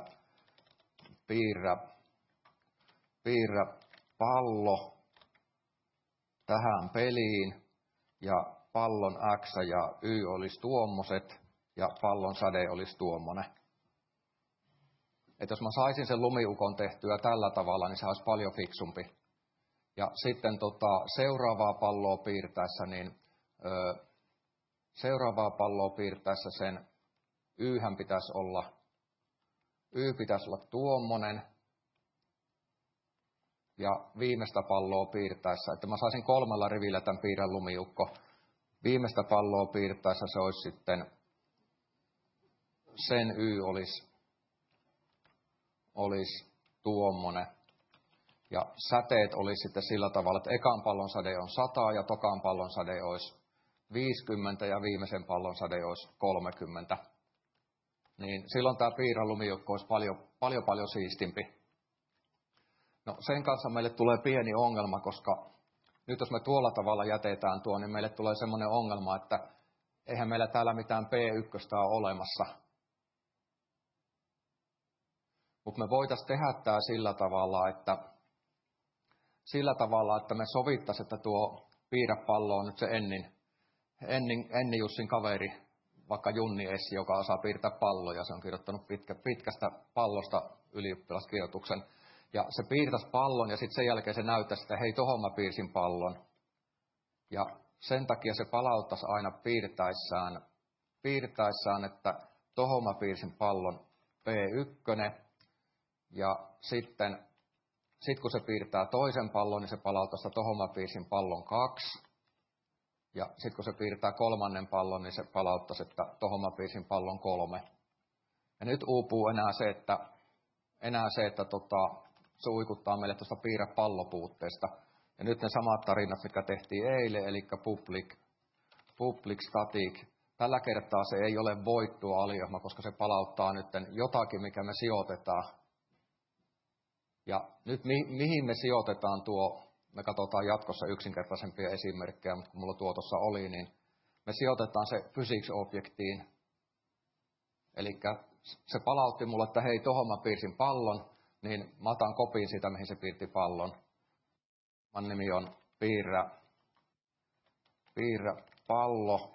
piirrä pallo tähän peliin ja pallon X ja Y olisi tuommoiset ja pallon säde olisi tuommoinen. Että jos mä saisin sen lumiukon tehtyä tällä tavalla, niin se olisi paljon fiksumpi. Ja sitten seuraavaa palloa piirtäessä, niin seuraavaa palloa piirtäessä sen Y pitäisi olla tuommoinen. Ja viimeistä palloa piirtäessä, että mä saisin 3 rivillä tämän piirrän lumiukko. Viimeistä palloa piirtäessä se olisi sitten, sen Y olisi tuommoinen. Ja säteet olisi sitten sillä tavalla, että ekan pallon säde on 100 ja tokan pallon säde olisi 50 ja viimeisen pallon säde olisi 30. Niin silloin tämä piirrän lumiukko olisi paljon siistimpi. No sen kanssa meille tulee pieni ongelma, koska nyt jos me tuolla tavalla jätetään tuo, niin meille tulee semmoinen ongelma, että eihän meillä täällä mitään P1 ole olemassa. Mutta me voitaisiin tehdä tämä sillä tavalla, että me sovittaisiin, että tuo piirräpallo on nyt se Enni Jussin kaveri, vaikka Junni Essi, joka osaa piirtää palloja. Se on kirjoittanut pitkästä pallosta ylioppilaskirjoituksen. Ja se piirtäisi pallon ja sitten sen jälkeen se näyttäisi, että hei, tohon mä piirsin pallon. Ja sen takia se palauttaisi aina piirtäessään, että tohon mä piirsin pallon P1. Ja sitten kun se piirtää toisen pallon, niin se palauttaisi, että tohon mä piirsin pallon 2. Ja sitten kun se piirtää 3. pallon, niin se palauttaisi, että tohon mä piirsin pallon 3. Ja nyt uupuu enää se, että se uikuttaa meille tuosta piirräpallopuutteesta. Ja nyt ne samat tarinat, mitkä tehtiin eilen, eli public static. Tällä kertaa se ei ole voittua aliohma, koska se palauttaa nyt jotakin, mikä me sijoitetaan. Ja nyt mihin me sijoitetaan tuo, me katsotaan jatkossa yksinkertaisempia esimerkkejä, mutta kun mulla tuo tuossa oli, niin me sijoitetaan se physics-objektiin. Eli se palautti mulle, että hei, tohon mä piirsin pallon, niin mä otan kopin siitä, mihin se piirti pallon. Mun nimi on piirräpallo.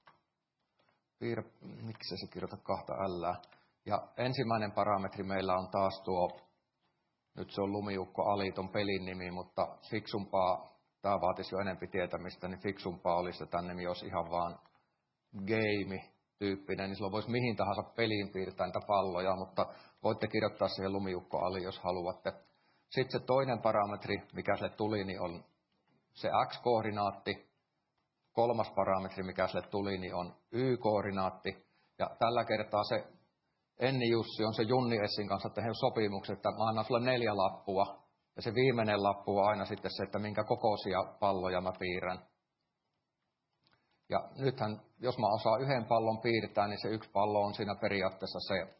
Miksi se kirjoita 2 L? Ja ensimmäinen parametri meillä on taas tuo, nyt se on lumiukko aliton pelin nimi, mutta fiksumpaa, tämä vaatisi jo enempi tietämistä, niin fiksumpaa olisi, että tämän nimi olisi ihan vaan game-tyyppinen, niin silloin voisi mihin tahansa peliin piirtää niitä palloja, mutta voitte kirjoittaa siihen lumiukko ali, jos haluatte. Sitten se toinen parametri, mikä sille tuli, niin on se x-koordinaatti. 3. parametri, mikä sille tuli, niin on y-koordinaatti. Ja tällä kertaa se Enni Jussi on se Junni Essin kanssa tehnyt sopimuksen, että mä annan sulle 4 lappua. Ja se viimeinen lappu on aina sitten se, että minkä kokoisia palloja mä piirrän. Ja nythän, jos mä osaan yhden pallon piirtää, niin se yksi pallo on siinä periaatteessa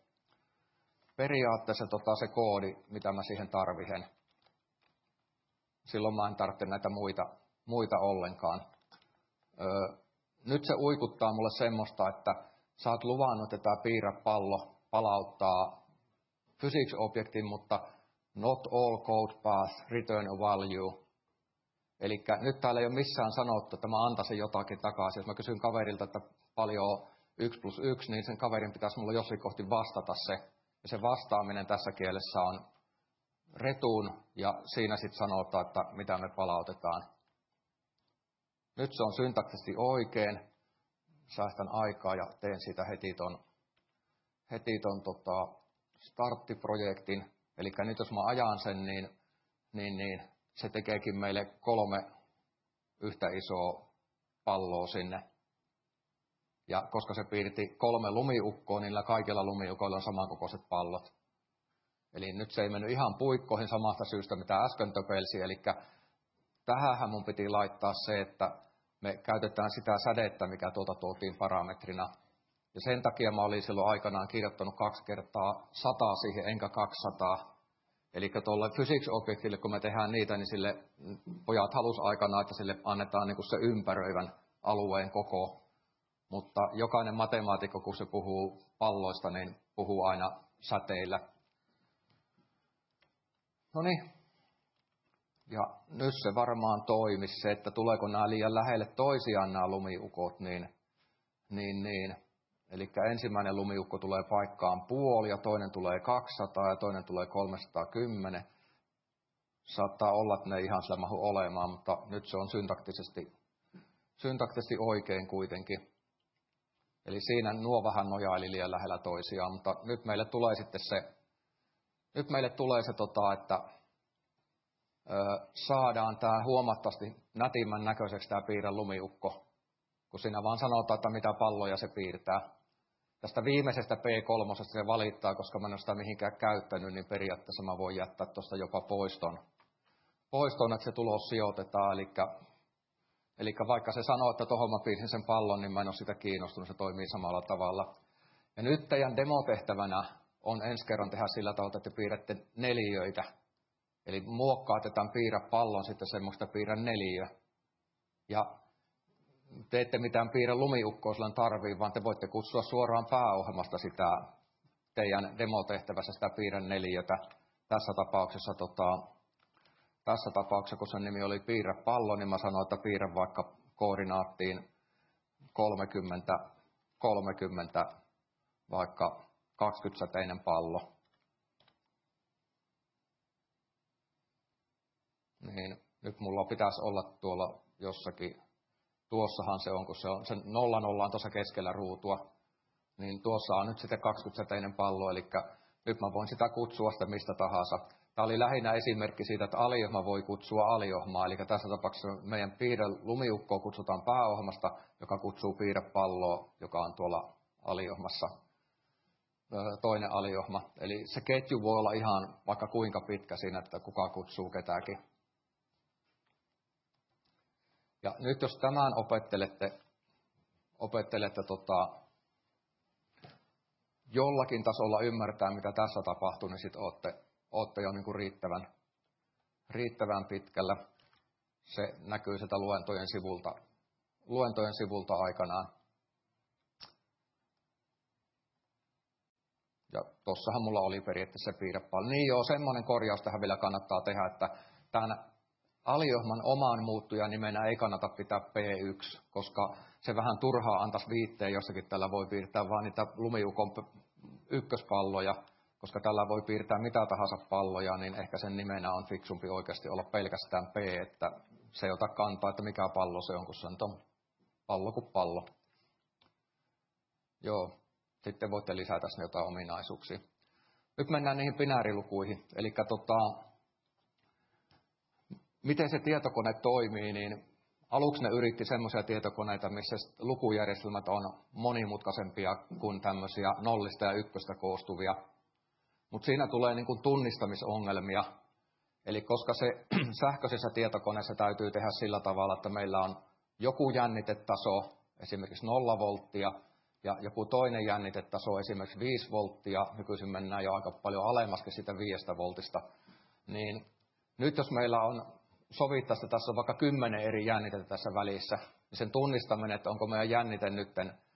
se koodi, mitä mä siihen tarvitsen. Silloin mä en tarvitse näitä muita ollenkaan. Nyt se uikuttaa mulle semmoista, että sä oot luvannut, että tämä piirräpallo palauttaa physics-objektin, mutta not all code path return a value. Eli nyt täällä ei ole missään sanottu, että mä antaisin jotakin takaisin. Jos mä kysyn kaverilta, että paljon on 1+1, niin sen kaverin pitäisi mulle jossain kohti vastata se. Ja se vastaaminen tässä kielessä on return, ja siinä sitten sanotaan, että mitä me palautetaan. Nyt se on syntaktisesti oikein. Säästän aikaa ja teen siitä heti ton starttiprojektin. Eli nyt jos mä ajan sen, niin se tekeekin meille 3 yhtä isoa palloa sinne. Ja koska se piirti 3 lumiukkoa, niin niillä kaikilla lumiukoilla on samankokoiset pallot. Eli nyt se ei mennyt ihan puikkoihin samasta syystä, mitä äsken töpelsi. Eli tähänhän mun piti laittaa se, että me käytetään sitä sädettä, mikä tuotiin parametrina. Ja sen takia mä olin silloin aikanaan kirjoittanut 2 kertaa 100 siihen, enkä 200. Eli tuolle physics-objektille, kun me tehdään niitä, niin sille pojat halusi aikanaan, että sille annetaan niin kuin se ympäröivän alueen koko. Mutta jokainen matemaatikko, kun se puhuu palloista, niin puhuu aina säteillä. No niin. Ja nyt se varmaan toimisi se, että tuleeko nämä liian lähelle toisiaan nämä lumiukot, niin Eli ensimmäinen lumiukko tulee paikkaan 0,5 ja toinen tulee 200 ja toinen tulee 310. Saattaa olla, että ne ei ihan sillä mahdu olemaan, mutta nyt se on syntaktisesti oikein kuitenkin. Eli siinä nuo vähän nojaili liian lähellä toisiaan, mutta nyt meille tulee sitten se, että saadaan tämä huomattavasti nätimmän näköiseksi tämä piirrän lumiukko, kun siinä vaan sanotaan, että mitä palloja se piirtää. Tästä viimeisestä P3 se valittaa, koska mä en ole sitä mihinkään käyttänyt, niin periaatteessa mä voin jättää tuosta jopa poiston, että se tulos sijoitetaan. Eli vaikka se sanoo, että tuohon mä piirsin sen pallon, niin mä en ole sitä kiinnostunut, se toimii samalla tavalla. Ja nyt teidän demotehtävänä on ensi kerran tehdä sillä tavalla, että te piirrätte neliöitä. Eli muokkaatte tämän piirrä pallon sitten semmoista piirrä neliö. Ja te ette mitään piirrä lumiukkoa sillä tarvii, vaan te voitte kutsua suoraan pääohjelmasta sitä teidän demotehtävässä sitä piirrä neliötä. Tässä tapauksessa, kun sen nimi oli piirrä pallo, niin mä sanoin, että piirrä vaikka koordinaattiin 30, vaikka 20-säteinen pallo. Niin nyt mulla pitäisi olla tuolla jossakin, tuossahan se on, kun se 0 on tuossa keskellä ruutua, niin tuossa on nyt sitten 20-säteinen pallo, eli nyt mä voin sitä kutsua sitä mistä tahansa. Tämä oli lähinnä esimerkki siitä, että aliohma voi kutsua aliohmaa, eli tässä tapauksessa meidän piirre lumiukkoa kutsutaan pääohjelmasta, joka kutsuu piirrepalloa, joka on tuolla aliohmassa toinen aliohma. Eli se ketju voi olla ihan vaikka kuinka pitkä siinä, että kuka kutsuu ketäkin. Ja nyt jos tämän opettelette jollakin tasolla ymmärtää, mitä tässä tapahtuu, niin sitten olette jo niin kuin riittävän pitkällä. Se näkyy sieltä luentojen sivulta aikanaan. Ja tossahan mulla oli periaatteessa se piirrepallo. Niin joo, semmoinen korjaus tähän vielä kannattaa tehdä, että tämän aliohman omaan muuttujan nimenä ei kannata pitää P1, koska se vähän turhaa antaisi viitteen, jossakin tällä voi piirtää vaan niitä lumiukon ykköspalloja, koska tällä voi piirtää mitä tahansa palloja, niin ehkä sen nimenä on fiksumpi oikeasti olla pelkästään P, että se ei ota kantaa, että mikä pallo se on, kun se on pallo kuin pallo. Joo, sitten voitte lisätä sinne jotain ominaisuuksia. Nyt mennään niihin binäärilukuihin, eli miten se tietokone toimii, niin aluksi ne yritti semmoisia tietokoneita, missä lukujärjestelmät on monimutkaisempia kuin tämmöisiä nollista ja ykköstä koostuvia. Mutta siinä tulee niin kuin tunnistamisongelmia. Eli koska se sähköisessä tietokoneessa täytyy tehdä sillä tavalla, että meillä on joku jännitetaso, esimerkiksi 0 volttia, ja joku toinen jännitetaso, esimerkiksi 5 volttia, nykyisin mennään jo aika paljon alemmaskin sitä 5 voltista, niin nyt jos meillä on sovittaessa tässä on vaikka 10 eri jännitettä tässä välissä, niin sen tunnistaminen, että onko meidän jännite nyt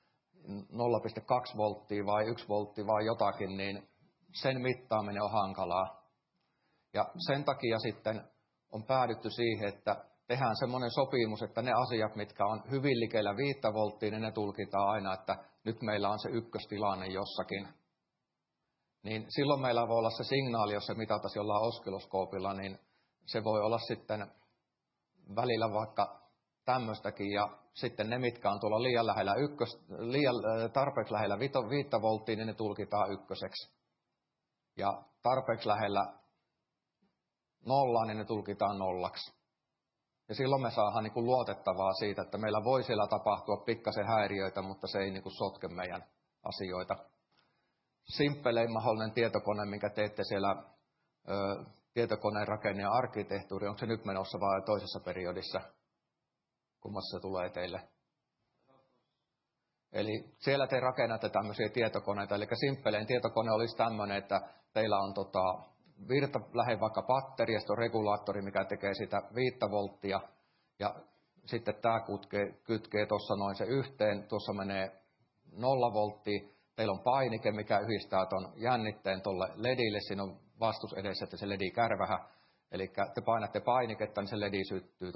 0,2 volttia vai 1 voltti vai jotakin, niin sen mittaaminen on hankalaa. Ja sen takia sitten on päädytty siihen, että tehdään semmoinen sopimus, että ne asiat, mitkä on hyvin likellä 5 volttia, niin ne tulkitaan aina, että nyt meillä on se ykköstilanne jossakin. Niin silloin meillä voi olla se signaali, jos se mitataan jollain oskilloskoopilla, niin se voi olla sitten välillä vaikka tämmöistäkin, ja sitten ne, mitkä on tuolla liian tarpeeksi lähellä 5 volttia, niin ne tulkitaan ykköseksi. Ja tarpeeksi lähellä 0, niin ne tulkitaan nollaksi. Ja silloin me saadaan niin kuin luotettavaa siitä, että meillä voi siellä tapahtua pikkasen häiriöitä, mutta se ei niin kuin sotke meidän asioita. Simppelein mahdollinen tietokone, minkä teette siellä tietokoneen rakenne ja arkkitehtuuri, onko se nyt menossa vai toisessa periodissa? Kummassa se tulee teille? Eli siellä te rakennatte tämmöisiä tietokoneita, eli simppelein tietokone olisi tämmöinen, että teillä on virta lähde vaikka batteriasta, on regulaattori, mikä tekee sitä 5 volttia, ja sitten tämä kytkee tuossa noin se yhteen, tuossa menee 0 volttia, teillä on painike, mikä yhdistää tuon jännitteen tuolle ledille, siinä on vastus edessä, että se ledi kärvähä, eli te painatte painiketta, niin se ledi syttyy,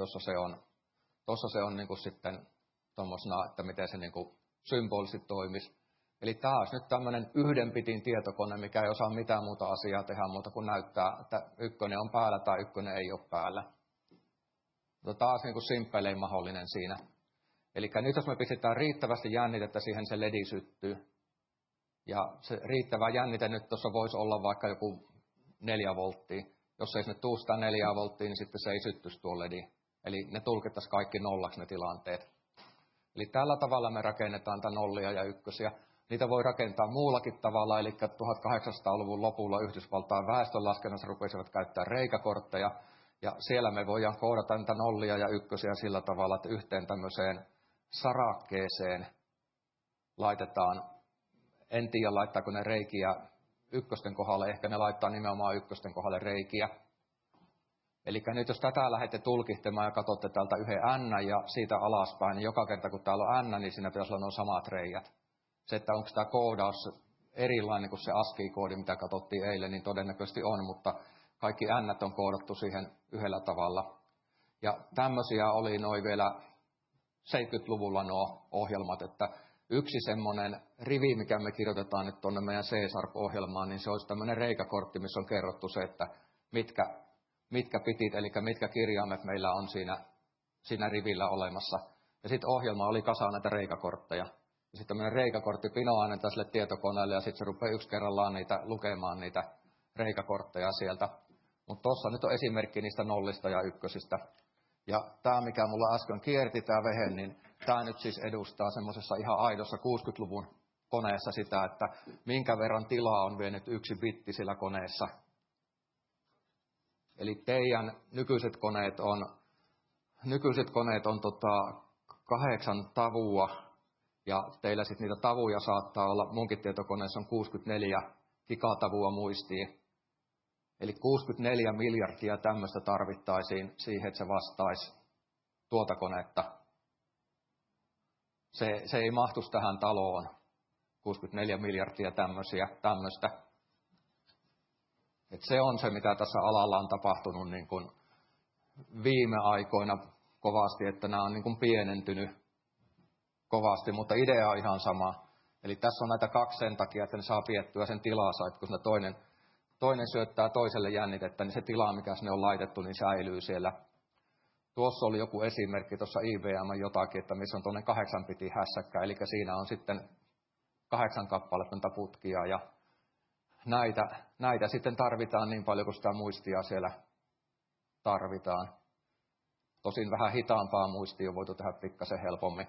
tuossa se on niin kuin sitten tuommoisena, että miten se niin kuin symbolisesti toimisi. Eli tämä olisi nyt tämmöinen yhden bitin tietokone, mikä ei osaa mitään muuta asiaa tehdä muuta kuin näyttää, että ykkönen on päällä tai ykkönen ei ole päällä. Mutta taas niin kuin simppelein mahdollinen siinä. Eli nyt jos me pistetään riittävästi jännitettä siihen, se ledi syttyy. Ja se riittävä jännite nyt tuossa voisi olla vaikka joku 4 volttia. Jos ei sinne tule sitä 4 volttia, niin sitten se ei syttyisi tuo ledi. Eli ne tulkittaisiin kaikki nollaksi ne tilanteet. Eli tällä tavalla me rakennetaan tätä nollia ja ykkösiä. Niitä voi rakentaa muullakin tavalla, eli 1800-luvun lopulla Yhdysvaltain väestönlaskennassa rupesivat käyttää reikäkortteja. Ja siellä me voidaan koodata niitä nollia ja ykkösiä sillä tavalla, että yhteen tämmöiseen sarakkeeseen laitetaan, en tiedä laittaako ne reikiä ykkösten kohdalle, ehkä ne laittaa nimenomaan ykkösten kohdalle reikiä. Eli nyt jos tätä lähdette tulkihtamaan ja katsotte täältä yhden n ja siitä alaspäin, niin joka kerta kun täällä on n, niin siinä pitäisi olla nuo samat reijät. Se, että onko tämä koodaus erilainen kuin se ASCII-koodi, mitä katsottiin eilen, niin todennäköisesti on, mutta kaikki n on koodattu siihen yhdellä tavalla. Ja tämmöisiä oli noin vielä 70-luvulla nuo ohjelmat, että yksi semmoinen rivi, mikä me kirjoitetaan nyt tuonne meidän C-Sharp-ohjelmaan, niin se olisi tämmöinen reikäkortti, missä on kerrottu se, että mitkä bitit, eli mitkä kirjaimet meillä on siinä rivillä olemassa. Ja sitten ohjelma oli kasa näitä reikäkortteja. Ja sitten tämmöinen reikäkortti pinoannetaan sille tietokoneelle, ja sitten se rupeaa yksi kerrallaan lukemaan niitä reikäkortteja sieltä. Mutta tuossa nyt on esimerkki niistä nollista ja ykkösistä. Ja tämä, mikä mulla äsken kierti, tämä vehe, niin tämä nyt siis edustaa semmoisessa ihan aidossa 60-luvun koneessa sitä, että minkä verran tilaa on vienyt yksi bitti sillä koneessa. Eli teidän nykyiset koneet on 8 tavua, ja teillä sitten niitä tavuja saattaa olla, munkin tietokoneessa on 64 gigatavua muistia. Eli 64 miljardia tämmöistä tarvittaisiin siihen, että se vastaisi tuota konetta. Se ei mahtuisi tähän taloon. 64 miljardia tämmöistä. Et se on se, mitä tässä alalla on tapahtunut niin kuin viime aikoina kovasti, että nämä on niin kuin pienentynyt kovasti, mutta idea on ihan sama. Eli tässä on näitä 2 sen takia, että ne saa piettyä sen tilansa, että kun se toinen syöttää toiselle jännitettä, niin se tila, mikä sinne on laitettu, niin säilyy siellä. Tuossa oli joku esimerkki tuossa IBM jotakin, että missä on tuonne 8 bitin hässäkkä, eli siinä on sitten 8 kappaletta putkia, ja näitä sitten tarvitaan niin paljon, kun sitä muistia siellä tarvitaan. Tosin vähän hitaampaa muistia on voitu tehdä pikkasen helpommin.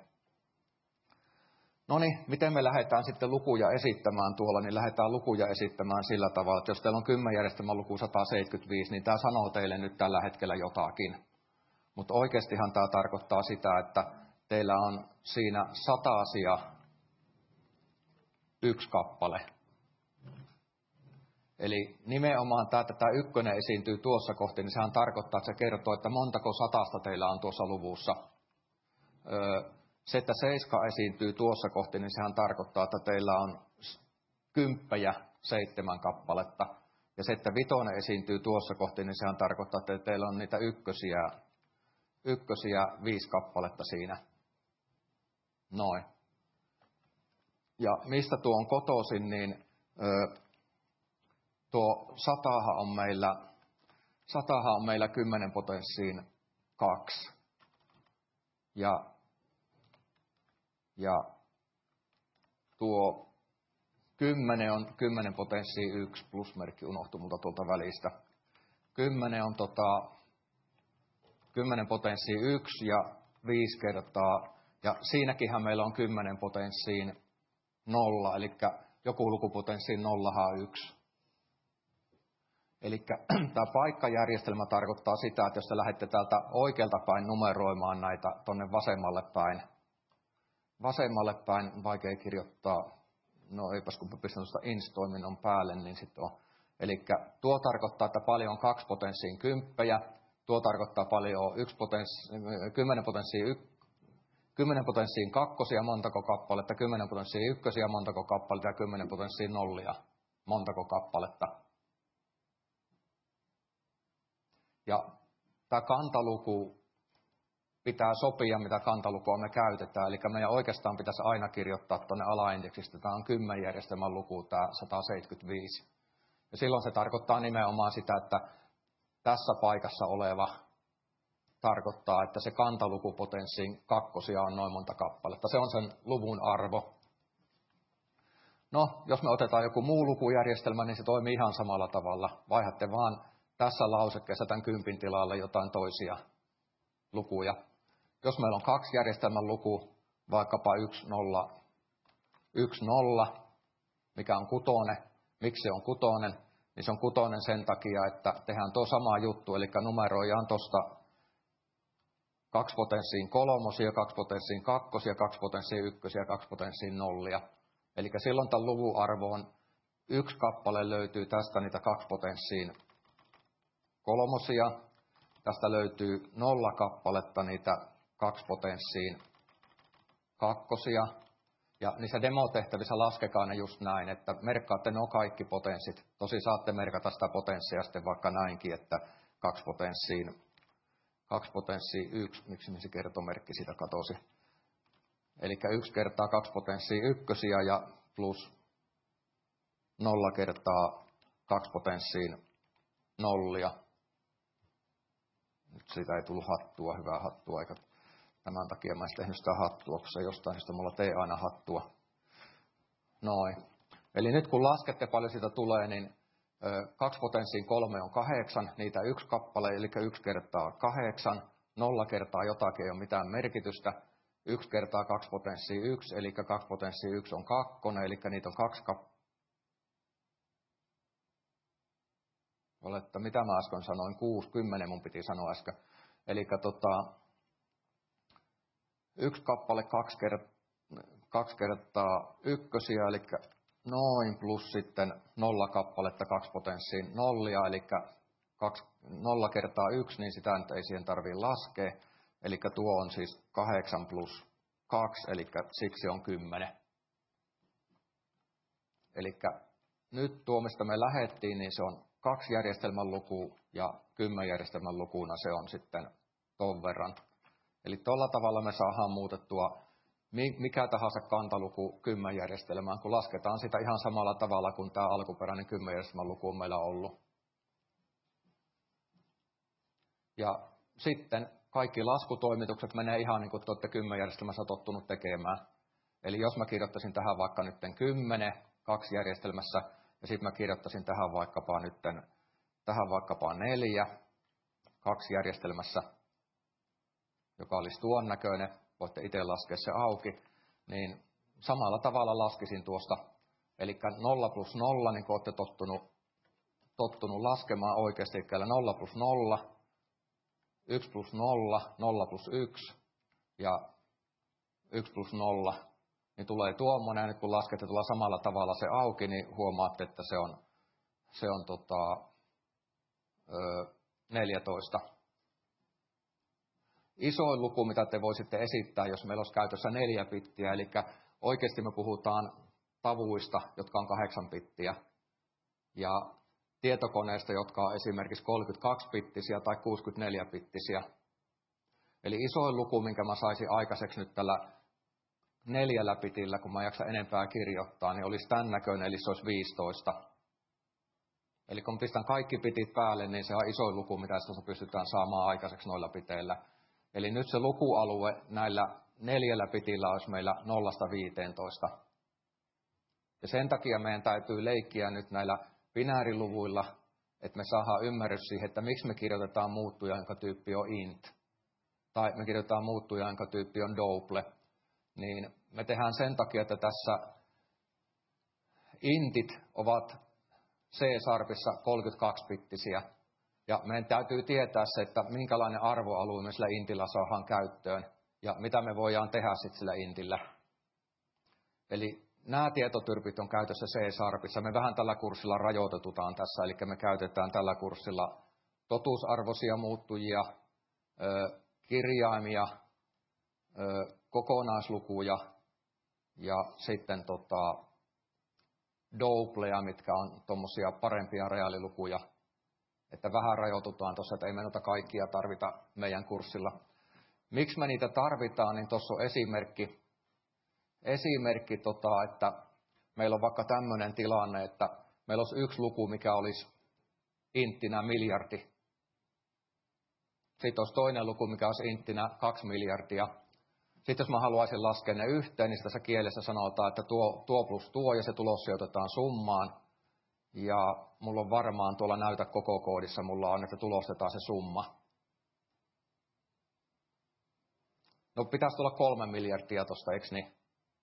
No niin, miten me lähdetään sitten lukuja esittämään tuolla, niin lähdetään lukuja esittämään sillä tavalla, että jos teillä on 10-järjestelmän luku 175, niin tämä sanoo teille nyt tällä hetkellä jotakin. Mutta oikeastihan tämä tarkoittaa sitä, että teillä on siinä satasia 1 kappale. Eli nimenomaan tämä, että tämä ykkönen esiintyy tuossa kohti, niin sehän tarkoittaa, että se kertoo, että montako satasta teillä on tuossa luvussa. Se, että 7 esiintyy tuossa kohti, niin sehän tarkoittaa, että teillä on 7 kappaletta. Ja se, että 5 esiintyy tuossa kohti, niin sehän tarkoittaa, että teillä on niitä ykkösiä 5 kappaletta siinä. Noin. Ja mistä tuo on kotoisin, niin tuo 100 on meillä 10 potenssiin 2. Ja tuo 10 on 10 potenssiin 1, plusmerkki unohtui multa tuolta välistä. 10 on 10 potenssiin 1 ja 5 kertaa, ja siinäkinhän meillä on 10 potenssiin 0, eli joku lukupotenssiin 0 on 1. Eli tämä paikkajärjestelmä tarkoittaa sitä, että jos te lähdette täältä oikealta päin numeroimaan näitä tuonne vasemmalle päin, vaikea kirjoittaa, no eipäs kun pistän tuosta ins-toiminnon päälle, niin sitten on. Eli tuo tarkoittaa, että paljon on 2 potenssiin 10, tuo tarkoittaa paljon on 10 potenssiin 2 montako kappaletta, 10 potenssiin 1 montako kappaletta ja 10 potenssiin 0 montako kappaletta. Ja tämä kantaluku pitää sopia, mitä kantalukua me käytetään. Eli meidän oikeastaan pitäisi aina kirjoittaa tuonne alaindeksistä. Tämä on 10 järjestelmän luku, tämä 175. Ja silloin se tarkoittaa nimenomaan sitä, että tässä paikassa oleva tarkoittaa, että se kantalukupotenssin kakkosia on noin monta kappaletta. Se on sen luvun arvo. No, jos me otetaan joku muu lukujärjestelmä, niin se toimii ihan samalla tavalla. Vaihdatte vaan tässä lausekkeessa tämän 10 tilalle jotain toisia lukuja. Jos meillä on 2 järjestelmän luku, vaikkapa 1, 0, 1, 0, mikä on 6, miksi se on 6, niin se on 6 sen takia, että tehdään tuo sama juttu, eli numeroidaan tuosta 2 potenssiin 3, 2 potenssiin 2, 2 potenssiin 1 ja 2 potenssiin 0. Eli silloin tämän luvun arvo on 1 kappale löytyy tästä niitä 2 potenssiin 3, tästä löytyy 0 kappaletta niitä 2 potenssiin 2, ja niissä demotehtävissä laskekaa ne just näin, että merkkaatte nuo kaikki potenssit. Tosi saatte merkata sitä potenssia sitten vaikka näinkin, että 2 potenssiin 1, miksi se kertomerkki siitä katosi. Eli 1 kertaa 2 potenssiin 1 ja plus 0 kertaa 2 potenssiin 0. Nyt siitä ei tullut hattua, hyvää hattua, eikä tämän takia mä en tehnyt sitä hattua, kun se jostain syystä mulla tee aina hattua. Noin. Eli nyt kun laskette paljon siitä tulee, niin 2 potenssiin 3 on 8, niitä 1 kappale, eli 1 kertaa 8, 0 kertaa jotakin ei ole mitään merkitystä. 1 kertaa 2 potenssiin 1, eli 2 potenssiin 1 on 2, eli niitä on 2 kappaletta. Mitä mä äsken sanoin? 6, 10 mun piti sanoa äsken. Eli 1 kappale 2 kertaa 1, eli noin, plus sitten 0 kappaletta 2 potenssiin 0, eli 0 kertaa 1, niin sitä nyt ei siihen tarvitse laskea. Eli tuo on siis 8 plus 2, eli siksi on 10. Eli nyt tuo, mistä me lähdettiin, niin se on 2 järjestelmän luku ja 10 järjestelmän lukuna se on sitten ton verran. Eli tuolla tavalla me saadaan muutettua mikä tahansa kantaluku 10 järjestelmään, kun lasketaan sitä ihan samalla tavalla kuin tämä alkuperäinen 10 järjestelmän luku on meillä ollut. Ja sitten kaikki laskutoimitukset menee ihan niin kuin te olette 10 järjestelmässä tottunut tekemään. Eli jos mä kirjoittaisin tähän vaikka nyt 10, 2 järjestelmässä, ja sitten mä kirjoittaisin tähän vaikkapa 4, 2 järjestelmässä, joka olisi tuon näköinen, voitte itse laskea se auki, niin samalla tavalla laskisin tuosta. Eli 0 plus 0, niin kuin olette tottunut laskemaan oikeasti, eli 0 plus 0, 1 plus 0, 0 plus 1 ja 1 plus 0, niin tulee tuommoinen, ja nyt kun laskette tuolla samalla tavalla se auki, niin huomaatte, että se on 14. Isoin luku, mitä te voisitte esittää, jos meillä olisi käytössä 4 bittiä, eli oikeasti me puhutaan tavuista, jotka on 8 bittiä, ja tietokoneista, jotka on esimerkiksi 32-bittisiä tai 64-bittisiä. Eli isoin luku, minkä mä saisin aikaiseksi nyt tällä 4 bitillä, kun mä en jaksa enempää kirjoittaa, niin olisi tämän näköinen, eli se olisi 15. Eli kun pistän kaikki bitit päälle, niin se on isoin luku, mitä sitä pystytään saamaan aikaiseksi noilla biteillä. Eli nyt se lukualue näillä 4 bitillä olisi meillä 0–15. Ja sen takia meidän täytyy leikkiä nyt näillä binääriluvuilla, että me saadaan ymmärrys siihen, että miksi me kirjoitetaan muuttuja, jonka tyyppi on int. Tai me kirjoitetaan muuttuja, jonka tyyppi on double. Niin me tehdään sen takia, että tässä intit ovat C-sharpissa 32-bittisiä. Ja meidän täytyy tietää se, että minkälainen arvoalue me sillä intillä saadaan käyttöön. Ja mitä me voidaan tehdä sitten sillä intillä. Eli nämä tietotyrpit on käytössä C-sharpissa. Me vähän tällä kurssilla rajoitetutaan tässä, eli me käytetään tällä kurssilla totuusarvoisia muuttujia, kirjaimia, kokonaislukuja ja sitten doubleja, mitkä on tuommoisia parempia reaalilukuja. Että vähän rajoitutaan tuossa, että ei me noita kaikkia tarvita meidän kurssilla. Miksi me niitä tarvitaan, niin tuossa on esimerkki että meillä on vaikka tämmöinen tilanne, että meillä olisi yksi luku, mikä olisi inttinä miljardi. Sitten olisi toinen luku, mikä olisi inttinä 2 miljardia. Sitten jos mä haluaisin laskea ne yhteen, niin tässä kielessä sanotaan, että tuo plus tuo ja se tulos sijoitetaan summaan. Ja mulla on varmaan tuolla näytä koko koodissa, mulla on, että tulostetaan se summa. No pitäisi tulla 3 miljardia tosta, eikö niin?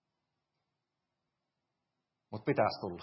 Mutta pitäisi tulla.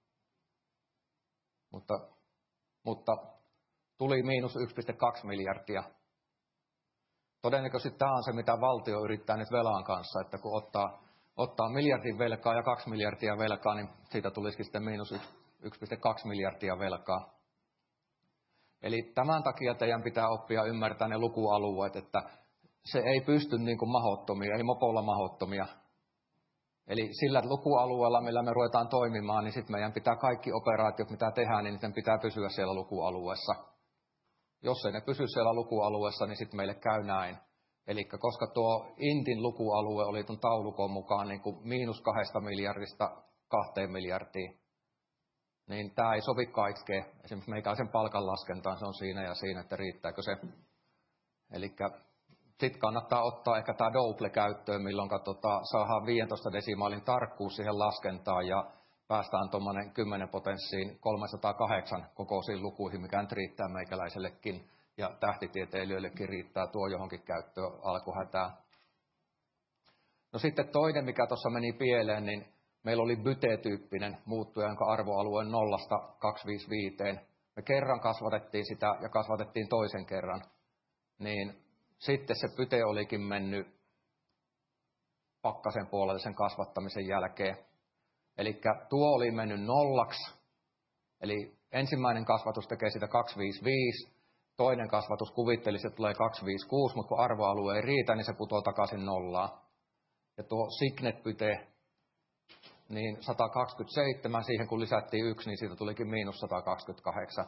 Mutta tuli miinus 1,2 miljardia. Todennäköisesti tämä on se, mitä valtio yrittää nyt velan kanssa, että kun ottaa miljardin velkaa ja 2 miljardia velkaa, niin siitä tulisikin sitten miinus 1,2 miljardia velkaa. Eli tämän takia teidän pitää oppia ymmärtää ne lukualueet, että se ei pysty niin kuin mahdottomia, ei mopolla mahdottomia. Eli sillä lukualueella, millä me ruvetaan toimimaan, niin sitten meidän pitää kaikki operaatiot, mitä tehdään, niin niiden pitää pysyä siellä lukualueessa. Jos ei ne pysy siellä lukualueessa, niin sitten meille käy näin. Eli koska tuo Intin lukualue oli tuon taulukon mukaan niin kuin miinus 2 miljardista 2 miljardiin, niin tämä ei sovi kaikkeen. Esimerkiksi meikäläisen palkan laskentaan se on siinä ja siinä, että riittääkö se. Eli sitten kannattaa ottaa ehkä tämä double käyttöön, milloin saadaan 15 desimaalin tarkkuus siihen laskentaan ja päästään tuommoinen 10 potenssiin 308 kokoisiin lukuihin, mikä nyt riittää meikäläisellekin ja tähtitieteilijöillekin riittää tuo johonkin käyttöön alkuhätää. No sitten toinen, mikä tuossa meni pieleen, niin meillä oli byte-tyyppinen muuttuja, jonka arvoalue 0-255. Me kerran kasvatettiin sitä ja kasvatettiin toisen kerran, niin sitten se byte olikin mennyt pakkasen puolelle sen kasvattamisen jälkeen. Eli tuo oli mennyt 0, eli ensimmäinen kasvatus tekee sitä 255, toinen kasvatus kuvittelisi, että tulee 256, mutta kun arvoalue ei riitä, niin se putoaa takaisin 0. Ja tuo signet-byte, niin 127, siihen kun lisättiin 1, niin siitä tulikin miinus 128.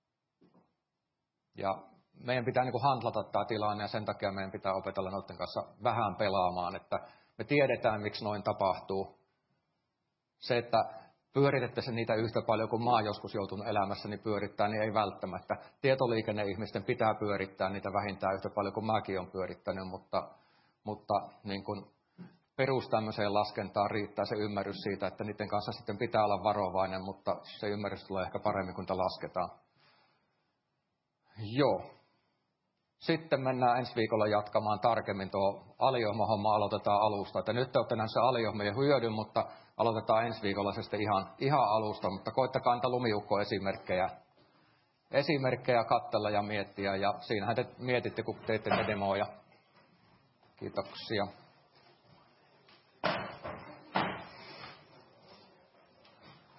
Ja meidän pitää niin kuin handlata tämä tilanne ja sen takia meidän pitää opetella noiden kanssa vähän pelaamaan, että me tiedetään, miksi noin tapahtuu. Se, että pyöritettäisiin niitä yhtä paljon kuin mä oon joskus joutunut elämässäni pyörittää, niin ei välttämättä. Tietoliikenneihmisten pitää pyörittää niitä vähintään yhtä paljon kuin mäkin olen pyörittänyt, mutta niin kuin perus tämmöiseen laskentaan riittää se ymmärrys siitä, että niiden kanssa sitten pitää olla varovainen, mutta se ymmärrys tulee ehkä paremmin, kun tätä lasketaan. Joo. Sitten mennään ensi viikolla jatkamaan tarkemmin tuo aliohma-homma, aloitetaan alusta. Että nyt te olette näissä aliohmien hyödyn, mutta aloitetaan ensi viikolla se sitten ihan alusta. Mutta koittakaa niitä lumiukko-esimerkkejä katsella ja miettiä. Ja siinähän te mietitte, kun teette ne demoja. Kiitoksia.